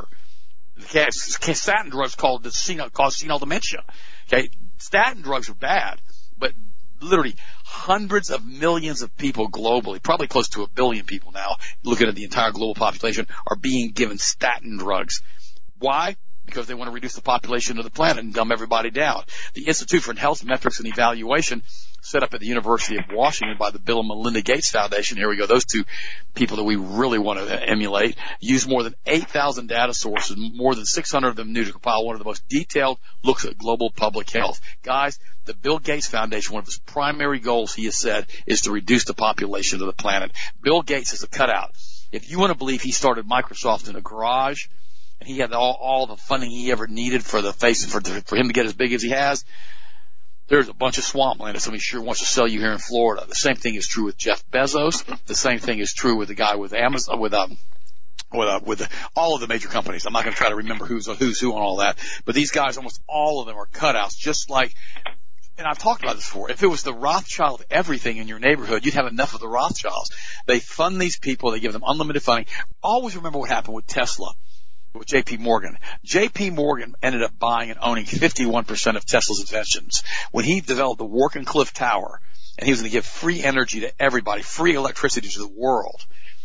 Statin drugs cause senile, cause senile dementia. Okay, statin drugs are bad, but literally hundreds of millions of people globally, probably close to a billion people now, looking at the entire global population, are being given statin drugs. Why? Because they want to reduce the population of the planet and dumb everybody down. The Institute for Health Metrics and Evaluation, set up at the University of Washington by the Bill and Melinda Gates Foundation, here we go, those two people that we really want to emulate, use more than eight thousand data sources, more than six hundred of them new, to compile one of the most detailed looks at global public health. Guys, the Bill Gates Foundation, one of his primary goals, he has said, is to reduce the population of the planet. Bill Gates is a cutout. If you want to believe he started Microsoft in a garage, and he had all, all the funding he ever needed for the face for for him to get as big as he has, there's a bunch of swampland that somebody sure wants to sell you here in Florida. The same thing is true with Jeff Bezos. The same thing is true with the guy with Amazon, with um, with uh, with the, all of the major companies. I'm not going to try to remember who's who's who on all that, but these guys, almost all of them are cutouts, just like. And I've talked about this before. If it was the Rothschild everything in your neighborhood, you'd have enough of the Rothschilds. They fund these people. They give them unlimited funding. Always remember what happened with Tesla, with J P Morgan. J P Morgan ended up buying and owning fifty-one percent of Tesla's inventions. When he developed the Wardenclyffe Tower, and he was going to give free energy to everybody, free electricity to the world,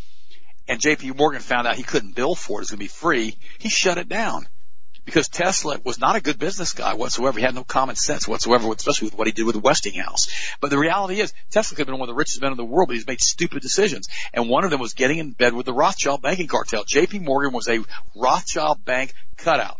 and J P Morgan found out he couldn't bill for it, it was going to be free, he shut it down. Because Tesla was not a good business guy whatsoever. He had no common sense whatsoever, especially with what he did with Westinghouse. But the reality is, Tesla could have been one of the richest men in the world, but he's made stupid decisions. And one of them was getting in bed with the Rothschild banking cartel. J P Morgan was a Rothschild bank cutout.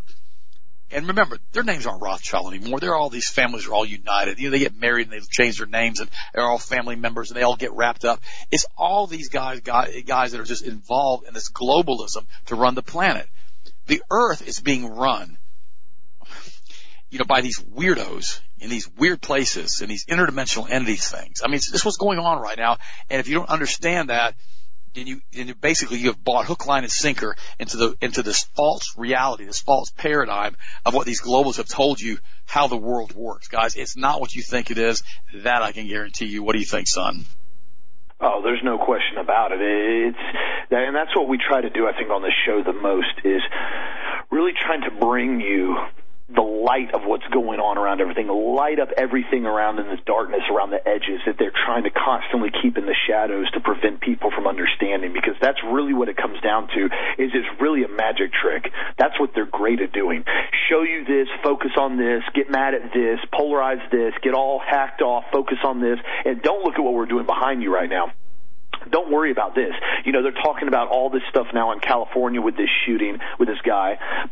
And remember, their names aren't Rothschild anymore. They're all, these families are all united. You know, they get married and they change their names, and they're all family members, and they all get wrapped up. It's all these guys, guys, guys that are just involved in this globalism to run the planet. The earth is being run, you know, by these weirdos in these weird places and these interdimensional entities things. I mean, this is what's going on right now. And if you don't understand that, then you, then you basically you have bought hook, line, and sinker into the, into this false reality, this false paradigm of what these globalists have told you how the world works. Guys, it's not what you think it is. That I can guarantee you. What do you think, son? Oh, there's no question about it. It's, and that's what we try to do, I think, on this show the most, is really trying to bring you the light of what's going on around everything, light up everything around in the darkness, around the edges that they're trying to constantly keep in the shadows to prevent people from understanding, because that's really what it comes down to, is it's really a magic trick. That's what they're great at doing. Show you this, focus on this, get mad at this, polarize this, get all hacked off, focus on this, and don't look at what we're doing behind you right now. Don't worry about this. You know, they're talking about all this stuff now in California with this shooting with this guy, but no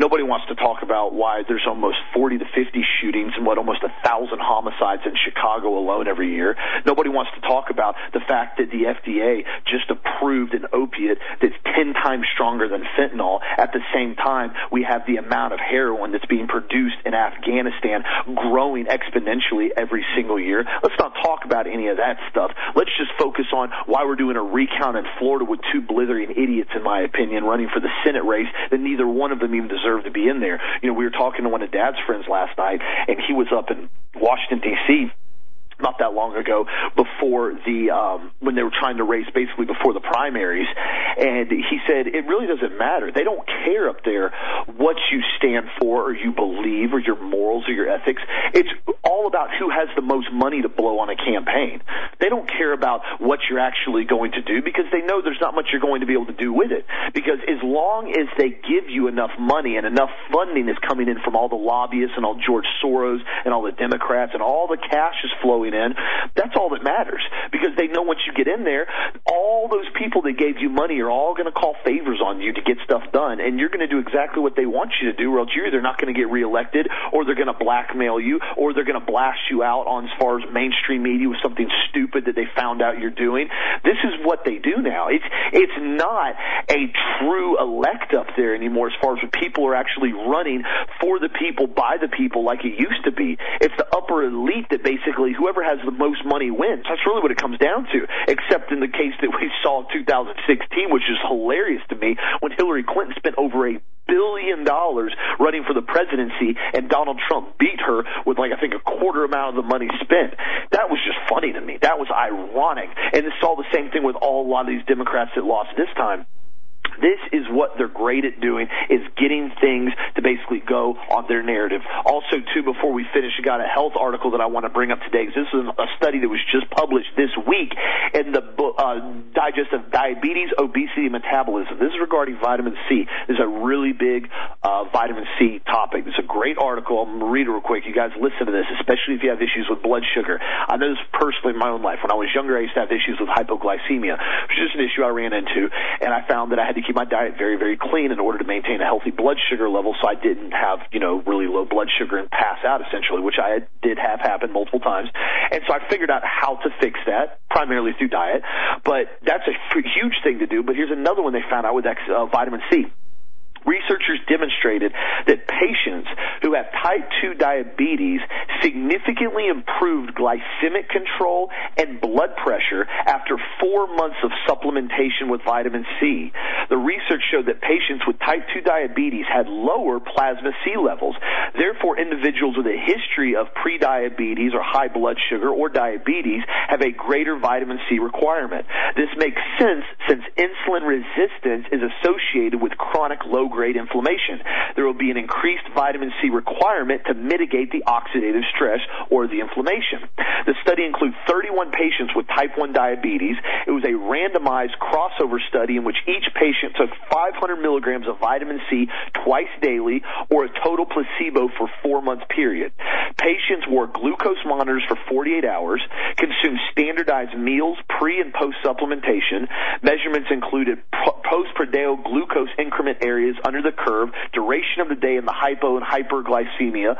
Nobody wants to talk about why there's almost forty to fifty shootings and what almost a thousand homicides in Chicago alone every year. Nobody wants to talk about the fact that the F D A just approved an opiate that's ten times stronger than fentanyl. At the same time, we have the amount of heroin that's being produced in Afghanistan growing exponentially every single year. Let's not talk about any of that stuff. Let's just focus on why we're doing a recount in Florida with two blithering idiots, in my opinion, running for the Senate race that neither one of them even deserve to be in there. You know, we were talking to one of Dad's friends last night, and he was up in Washington, D C not that long ago, before the um, when they were trying to race, basically before the primaries, and he said it really doesn't matter. They don't care up there what you stand for or you believe or your morals or your ethics. It's all about who has the most money to blow on a campaign. They don't care about what you're actually going to do because they know there's not much you're going to be able to do with it. Because as long as they give you enough money and enough funding is coming in from all the lobbyists and all George Soros and all the Democrats and all the cash is flowing in, that's all that matters, because they know once you get in there, all those people that gave you money are all going to call favors on you to get stuff done, and you're going to do exactly what they want you to do, or else you're either not going to get reelected, or they're going to blackmail you, or they're going to blast you out on as far as mainstream media with something stupid that they found out you're doing. This is what they do now. It's it's not a true elect up there anymore as far as people are actually running for the people, by the people, like it used to be. It's the upper elite that basically whoever has the most money wins. That's really what it comes down to, except in the case that we saw in two thousand sixteen, which is hilarious to me, when Hillary Clinton spent over a billion dollars running for the presidency, and Donald Trump beat her with, like, I think a quarter amount of the money spent. That was just funny to me. That was ironic. And it's all the same thing with all a lot of these Democrats that lost this time. This is what they're great at doing, is getting things to basically go on their narrative. Also, too, before we finish, I got a health article that I want to bring up today. This is a study that was just published this week in the uh, Digest of Diabetes, Obesity, and Metabolism. This is regarding vitamin C. This is a really big uh, vitamin C topic. It's a great article. I'm going to read it real quick. You guys listen to this, especially if you have issues with blood sugar. I know this personally in my own life. When I was younger, I used to have issues with hypoglycemia, which is just an issue I ran into, and I found that I had to keep my diet very, very clean in order to maintain a healthy blood sugar level, so I didn't have, you know, really low blood sugar and pass out, essentially, which I did have happen multiple times. And so I figured out how to fix that, primarily through diet. But that's a huge thing to do. But here's another one they found out with X, uh, vitamin C. Researchers demonstrated that patients who have type two diabetes significantly improved glycemic control and blood pressure after four months of supplementation with vitamin C. The research showed that patients with type two diabetes had lower plasma C levels. Therefore, individuals with a history of prediabetes or high blood sugar or diabetes have a greater vitamin C requirement. This makes sense since insulin resistance is associated with chronic low grade inflammation. There will be an increased vitamin C requirement to mitigate the oxidative stress or the inflammation. The study includes thirty-one patients with type one diabetes. It was a randomized crossover study in which each patient took five hundred milligrams of vitamin C twice daily, or a total placebo for four month period. Patients wore glucose monitors for forty-eight hours, consumed standardized meals pre and post supplementation. Measurements included post-prandial glucose increment areas under the curve, duration of the day in the hypo and hyperglycemia,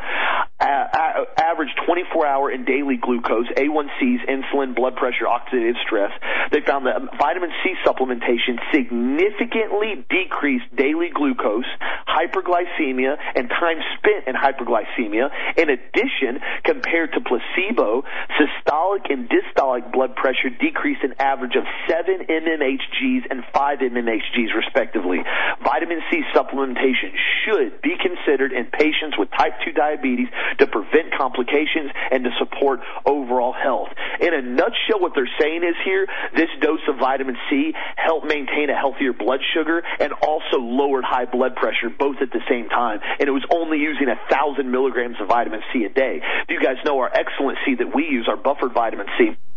a- average twenty-four hour and daily glucose, A one C's, insulin, blood pressure, oxidative stress. They found that vitamin C supplementation significantly decreased daily glucose, hyperglycemia, and time spent in hyperglycemia. In addition, compared to placebo, systolic and dystolic blood pressure decreased an average of seven mmHgs and five mmHgs, respectively. Vitamin C supplementation should be considered in patients with type two diabetes to prevent complications and to support overall health. In a nutshell, what they're saying is here, this dose of vitamin C helped maintain a healthier blood sugar and also lowered high blood pressure, both at the same time. And it was only using a thousand milligrams of vitamin C a day. You guys know our excellent C that we use, our buffered vitamin C.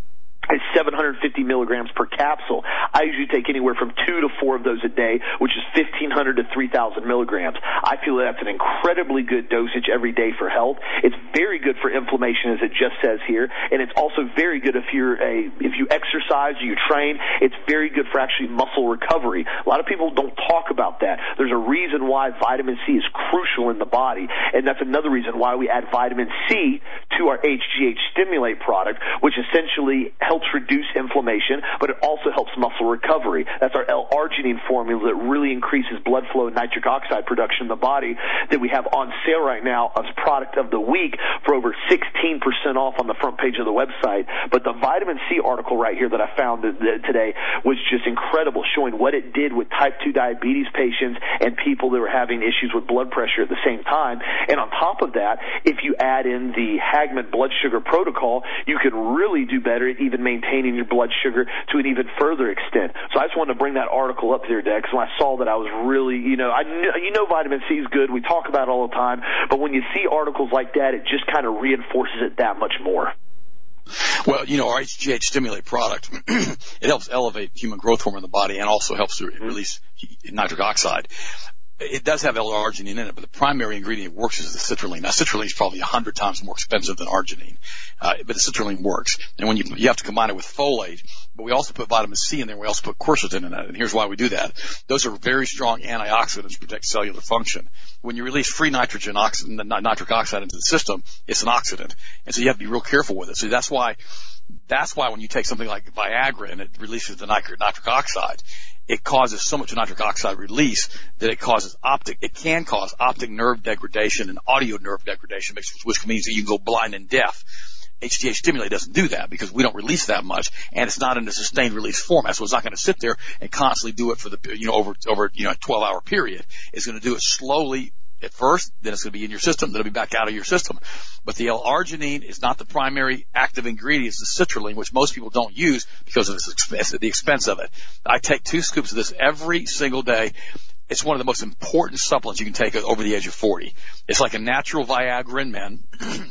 is seven hundred fifty milligrams per capsule. I usually take anywhere from two to four of those a day, which is fifteen hundred to three thousand milligrams. I feel that's an incredibly good dosage every day for health. It's very good for inflammation, as it just says here, and it's also very good if you're a if you exercise or you train. It's very good for actually muscle recovery. A lot of people don't talk about that. There's a reason why vitamin C is crucial in the body, and that's another reason why we add vitamin C to our H G H Stimulate product, which essentially helps reduce inflammation, but it also helps muscle recovery. That's our L-arginine formula that really increases blood flow and nitric oxide production in the body, that we have on sale right now as product of the week for over sixteen percent off on the front page of the website. But the vitamin C article right here that I found today was just incredible, showing what it did with type two diabetes patients and people that were having issues with blood pressure at the same time. And on top of that, if you add in the Hagman blood sugar protocol, you can really do better at even maintaining your blood sugar to an even further extent. So I just wanted to bring that article up there, Dex, when I saw that I was really, you know, I kn- you know vitamin C is good. We talk about it all the time. But when you see articles like that, it just kind of reinforces it that much more. Well, you know, our H G H Stimulate product, it helps elevate human growth hormone in the body and also helps to release nitric oxide. It does have L-arginine in it, but the primary ingredient it works is the citrulline. Now, citrulline is probably a hundred times more expensive than arginine, uh, but the citrulline works. And when you you have to combine it with folate, but we also put vitamin C in there. We also put quercetin in it, and here's why we do that. Those are very strong antioxidants to protect cellular function. When you release free nitrogen, oxi- nitric oxide into the system, it's an oxidant, and so you have to be real careful with it. So that's why that's why when you take something like Viagra and it releases the nitric, nitric oxide, it causes so much nitric oxide release that it causes optic, it can cause optic nerve degradation and audio nerve degradation, which means that you can go blind and deaf. H G H Stimulate doesn't do that because we don't release that much, and it's not in a sustained release format, so it's not going to sit there and constantly do it for the, you know, over, over, you know, a twelve hour period. It's going to do it slowly at first, then it's going to be in your system, then it'll be back out of your system. But the L-arginine is not the primary active ingredient, it's the citrulline, which most people don't use because of the expense of it. I take two scoops of this every single day. It's one of the most important supplements you can take over the age of forty. It's like a natural Viagra in men.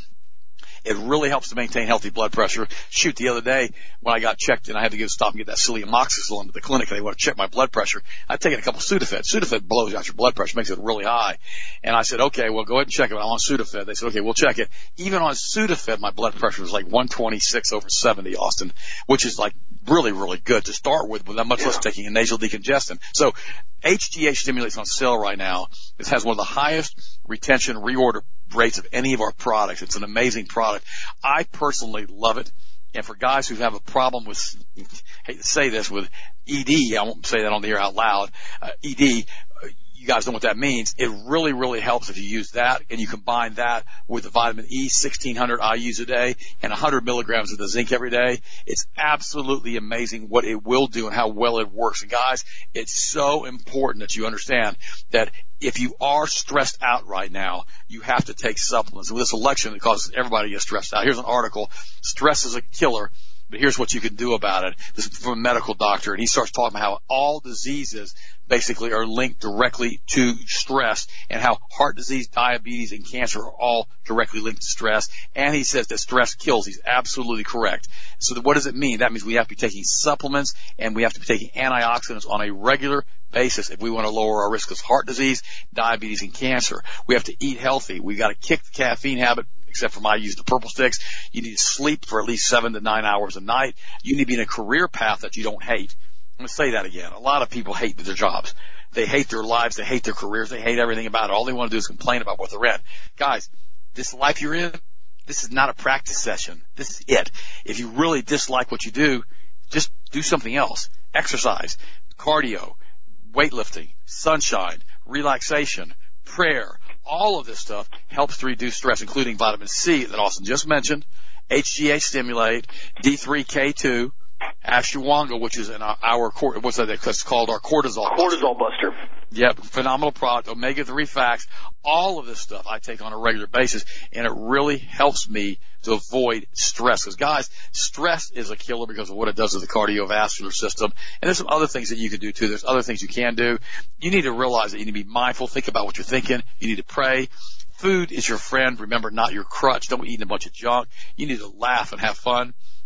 It really helps to maintain healthy blood pressure. Shoot, the other day when I got checked and I had to go stop and get that silly amoxicillin to the clinic and they want to check my blood pressure, I'd taken a couple of Sudafed. Sudafed blows out your blood pressure, makes it really high. And I said, okay, well, go ahead and check it. I'm on Sudafed. They said, okay, we'll check it. Even on Sudafed, my blood pressure was like one twenty-six over seventy, Austin, which is like really, really good to start with, without much yeah. less taking a nasal decongestant. So H G H Stimulate's on sale right now. It has one of the highest retention reorder rates of any of our products. It's an amazing product. I personally love it. And for guys who have a problem with, I hate to say this, with E D, I won't say that on the air out loud, uh, E D, uh, you guys know what that means. It really, really helps if you use that and you combine that with the vitamin E, sixteen hundred I U's a day and one hundred milligrams of the zinc every day. It's absolutely amazing what it will do and how well it works. And guys, it's so important that you understand that if you are stressed out right now, you have to take supplements. With this election, it causes everybody to get stressed out. Here's an article, Stress is a Killer, but here's what you can do about it. This is from a medical doctor, and he starts talking about how all diseases basically are linked directly to stress and how heart disease, diabetes, and cancer are all directly linked to stress. And he says that stress kills. He's absolutely correct. So what does it mean? That means we have to be taking supplements and we have to be taking antioxidants on a regular basis if we want to lower our risk of heart disease, diabetes, and cancer. We have to eat healthy. We've got to kick the caffeine habit, except for my use the purple sticks. You need to sleep for at least seven to nine hours a night. You need to be in a career path that you don't hate. I'm going to say that again. A lot of people hate their jobs. They hate their lives. They hate their careers. They hate everything about it. All they want to do is complain about what they're in. Guys, this life you're in, this is not a practice session. This is it. If you really dislike what you do, just do something else. Exercise, cardio, weightlifting, sunshine, relaxation, prayer. All of this stuff helps to reduce stress, including vitamin C that Austin just mentioned, H G H Stimulate, D three K two, Ashwagandha, which is in our, our what's that? It's called our cortisol. Cortisol buster. Yep, phenomenal product. Omega three Facts. All of this stuff I take on a regular basis, and it really helps me to avoid stress. Because guys, stress is a killer because of what it does to the cardiovascular system. And there's some other things that you can do too. There's other things you can do. You need to realize that you need to be mindful. Think about what you're thinking. You need to pray. Food is your friend. Remember, not your crutch. Don't be eating a bunch of junk. You need to laugh and have fun.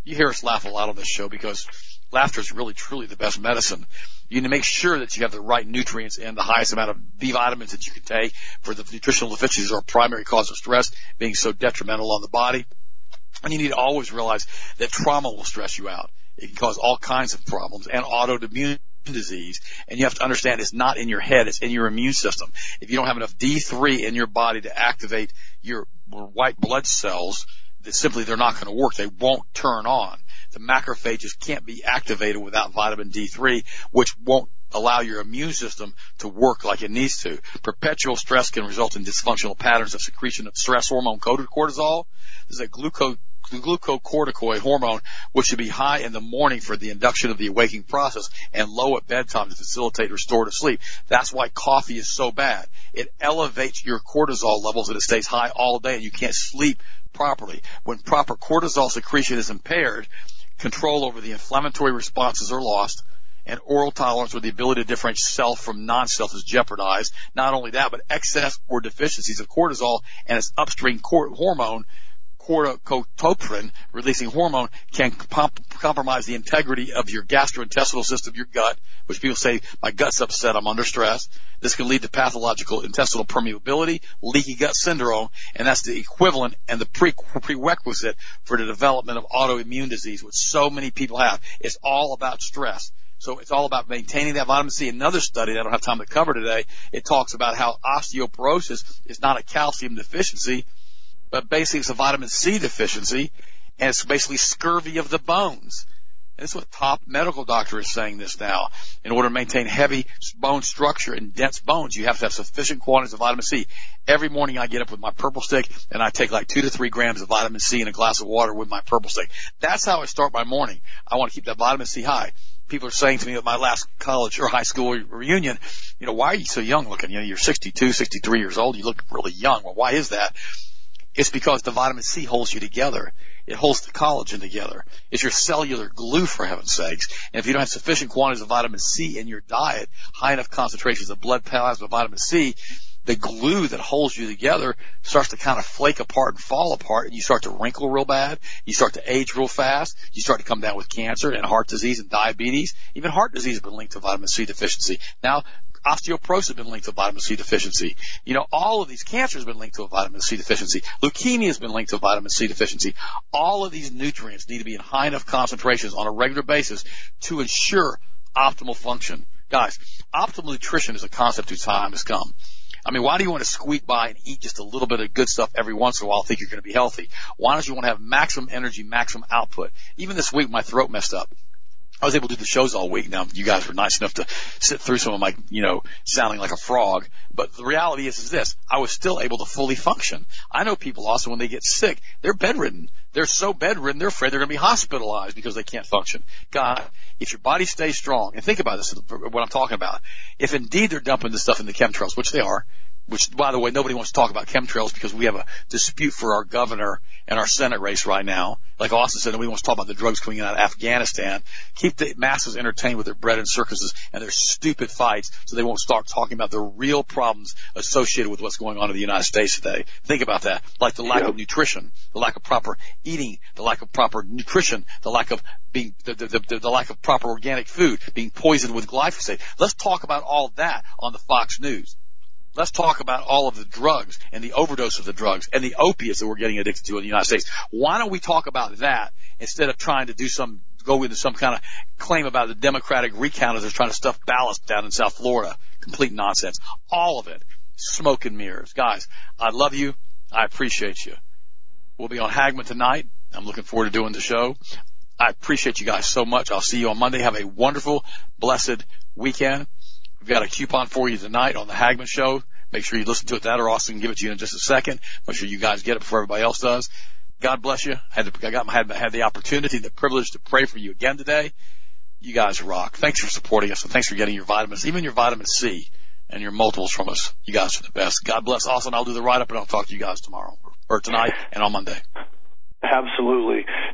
You hear us laugh a lot on this show because laughter is really, truly the best medicine. You need to make sure that you have the right nutrients and the highest amount of B vitamins that you can take for the nutritional deficiencies are a primary cause of stress being so detrimental on the body. And you need to always realize that trauma will stress you out. It can cause all kinds of problems and autoimmune disease. And you have to understand it's not in your head, it's in your immune system. If you don't have enough D three in your body to activate your white blood cells, that simply they're not going to work. They won't turn on. The macrophages can't be activated without vitamin D three, which won't allow your immune system to work like it needs to. Perpetual stress can result in dysfunctional patterns of secretion of stress hormone coded cortisol. This is a glucose glucocorticoid hormone, which should be high in the morning for the induction of the awakening process and low at bedtime to facilitate restorative sleep. That's why coffee is so bad. It elevates your cortisol levels and it stays high all day and you can't sleep properly. When proper cortisol secretion is impaired, control over the inflammatory responses are lost, and oral tolerance or the ability to differentiate self from non-self is jeopardized. Not only that, but excess or deficiencies of cortisol and its upstream cor- hormone, corticotropin, releasing hormone, can comp- compromise the integrity of your gastrointestinal system, your gut, which people say, my gut's upset, I'm under stress. This can lead to pathological intestinal permeability, leaky gut syndrome, and that's the equivalent and the pre- prerequisite for the development of autoimmune disease, which so many people have. It's all about stress. So it's all about maintaining that vitamin C. Another study that I don't have time to cover today, it talks about how osteoporosis is not a calcium deficiency, but basically it's a vitamin C deficiency, and it's basically scurvy of the bones. And this is what top medical doctor is saying this now. In order to maintain heavy bone structure and dense bones, you have to have sufficient quantities of vitamin C. Every morning I get up with my purple stick, and I take like two to three grams of vitamin C in a glass of water with my purple stick. That's how I start my morning. I want to keep that vitamin C high. People are saying to me at my last college or high school reunion, you know, why are you so young looking? You know, you're sixty-two, sixty-three years old. You look really young. Well, why is that? It's because the vitamin C holds you together. It holds the collagen together. It's your cellular glue, for heaven's sakes. And if you don't have sufficient quantities of vitamin C in your diet, high enough concentrations of blood plasma vitamin C, the glue that holds you together starts to kind of flake apart and fall apart, and you start to wrinkle real bad. You start to age real fast. You start to come down with cancer and heart disease and diabetes. Even heart disease has been linked to vitamin C deficiency. Now, osteoporosis has been linked to vitamin C deficiency. You know, all of these cancers have been linked to a vitamin C deficiency. Leukemia has been linked to vitamin C deficiency. All of these nutrients need to be in high enough concentrations on a regular basis to ensure optimal function. Guys, optimal nutrition is a concept whose time has come. I mean, why do you want to squeak by and eat just a little bit of good stuff every once in a while and think you're going to be healthy? Why don't you want to have maximum energy, maximum output? Even this week, my throat messed up. I was able to do the shows all week. Now, you guys were nice enough to sit through some of my, you know, sounding like a frog. But the reality is, is this. I was still able to fully function. I know people also, when they get sick, they're bedridden. They're so bedridden, they're afraid they're going to be hospitalized because they can't function. God, if your body stays strong, and think about this, what I'm talking about. If indeed they're dumping this stuff in the chemtrails, which they are, which, by the way, nobody wants to talk about chemtrails because we have a dispute for our governor and our Senate race right now. Like Austin said, nobody wants to talk about the drugs coming out of Afghanistan. Keep the masses entertained with their bread and circuses and their stupid fights so they won't start talking about the real problems associated with what's going on in the United States today. Think about that. Like the lack yep. of nutrition, the lack of proper eating, the lack of proper nutrition, the lack of being, the, the, the, the lack of proper organic food, being poisoned with glyphosate. Let's talk about all that on the Fox News. Let's talk about all of the drugs and the overdose of the drugs and the opiates that we're getting addicted to in the United States. Why don't we talk about that instead of trying to do some, go into some kind of claim about the Democratic recounters that's trying to stuff ballots down in South Florida? Complete nonsense. All of it. Smoke and mirrors. Guys, I love you. I appreciate you. We'll be on Hagman tonight. I'm looking forward to doing the show. I appreciate you guys so much. I'll see you on Monday. Have a wonderful, blessed weekend. We've got a coupon for you tonight on the Hagman Show. Make sure you listen to it, that or Austin can give it to you in just a second. Make sure you guys get it before everybody else does. God bless you. I had, the, I got, had, had the opportunity, the privilege to pray for you again today. You guys rock. Thanks for supporting us, and thanks for getting your vitamins, even your vitamin C and your multiples from us. You guys are the best. God bless. Austin, I'll do the write-up, and I'll talk to you guys tomorrow or tonight and on Monday. Absolutely.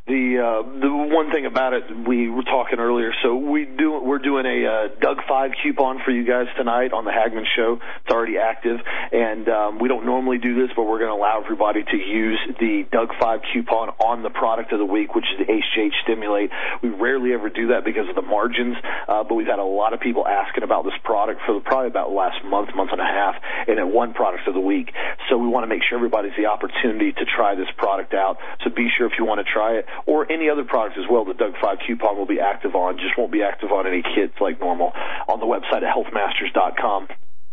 The uh, the one thing about it, we were talking earlier, so we do, we're doing a uh, Doug five coupon for you guys tonight on the Hagman Show. It's already active, and um, we don't normally do this, but we're going to allow everybody to use the Doug five coupon on the product of the week, which is the H G H Stimulate. We rarely ever do that because of the margins, uh, but we've had a lot of people asking about this product for probably about the last month, month and a half, and it won product of the week. So we want to make sure everybody's the opportunity to try this product out. So be sure if you want to try it, or any other products as well, the Doug five coupon will be active on. Just won't be active on any kits like normal on the website at health masters dot com.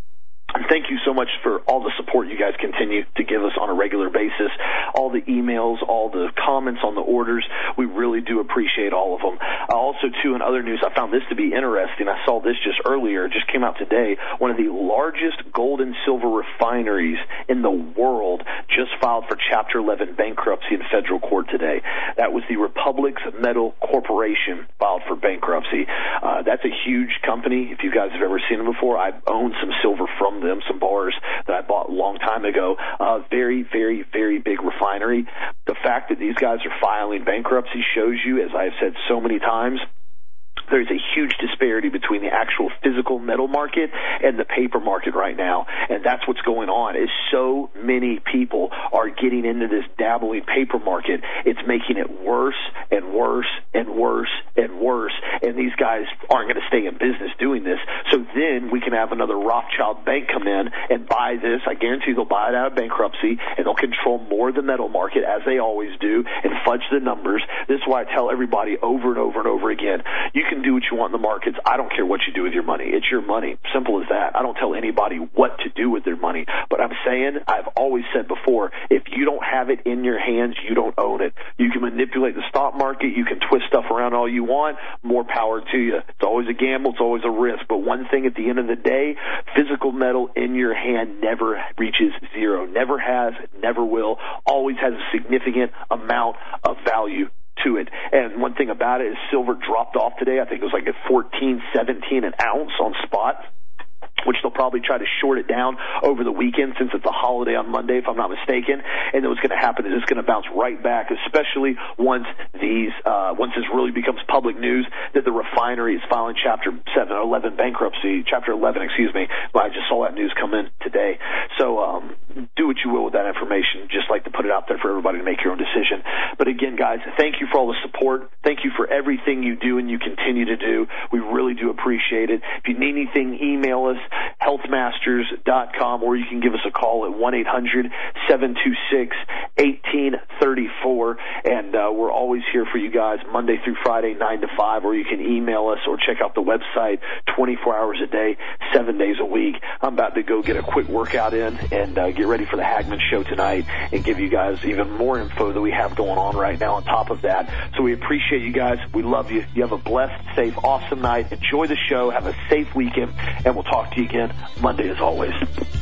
Thank you so much for all the support you guys continue to give us on a regular basis, all the emails, all the comments on the orders. We really do appreciate all of them. Also, too, in other news, I found this to be interesting. I saw this just earlier. It just came out today. One of the largest gold and silver refineries in the world just filed for Chapter eleven bankruptcy in federal court today. That was the Republic Metal Corporation filed for bankruptcy. Uh, that's a huge company. If you guys have ever seen them before, I've owned some silver from them, some bars that I bought a long time ago. Uh, very, very, very big refinery. The fact that these guys are filing bankruptcy shows you, as I've said so many times, there's a huge disparity between the actual physical metal market and the paper market right now, and that's what's going on. Is so many people are getting into this dabbling paper market. It's making it worse and worse and worse and worse, and these guys aren't going to stay in business doing this. So then we can have another Rothschild bank come in and buy this. I guarantee they'll buy it out of bankruptcy, and they'll control more of the metal market, as they always do, and fudge the numbers. This is why I tell everybody over and over and over again, you can do what you want in the markets. I don't care what you do with your money. It's your money. Simple as that. I don't tell anybody what to do with their money. But I'm saying, I've always said before, if you don't have it in your hands, you don't own it. You can manipulate the stock market. You can twist stuff around all you want. More power to you. It's always a gamble. It's always a risk. But one thing at the end of the day, physical metal in your hand never reaches zero. Never has, never will. Always has a significant amount of value to it. And one thing about it is silver dropped off today. I think it was like at fourteen, seventeen an ounce on spot, which they'll probably try to short it down over the weekend since it's a holiday on Monday, if I'm not mistaken. And then what's going to happen is it's going to bounce right back, especially once these, uh, once this really becomes public news that the refinery is filing Chapter seven, eleven bankruptcy, Chapter eleven, excuse me. Well, I just saw that news come in today. So, um, do what you will with that information. Just like to put it out there for everybody to make your own decision. But again, guys, thank you for all the support. Thank you for everything you do and you continue to do. We really do appreciate it. If you need anything, email us, health masters dot com, or you can give us a call at one eight hundred, seven two six, one eight three four, and uh, we're always here for you guys Monday through Friday, nine to five, or you can email us or check out the website twenty-four hours a day, seven days a week. I'm about to go get a quick workout in and uh, get ready for the Hagman Show tonight and give you guys even more info that we have going on right now on top of that. So we appreciate you guys. We love you. You have a blessed, safe, awesome night. Enjoy the show. Have a safe weekend, and we'll talk to you again Monday as always.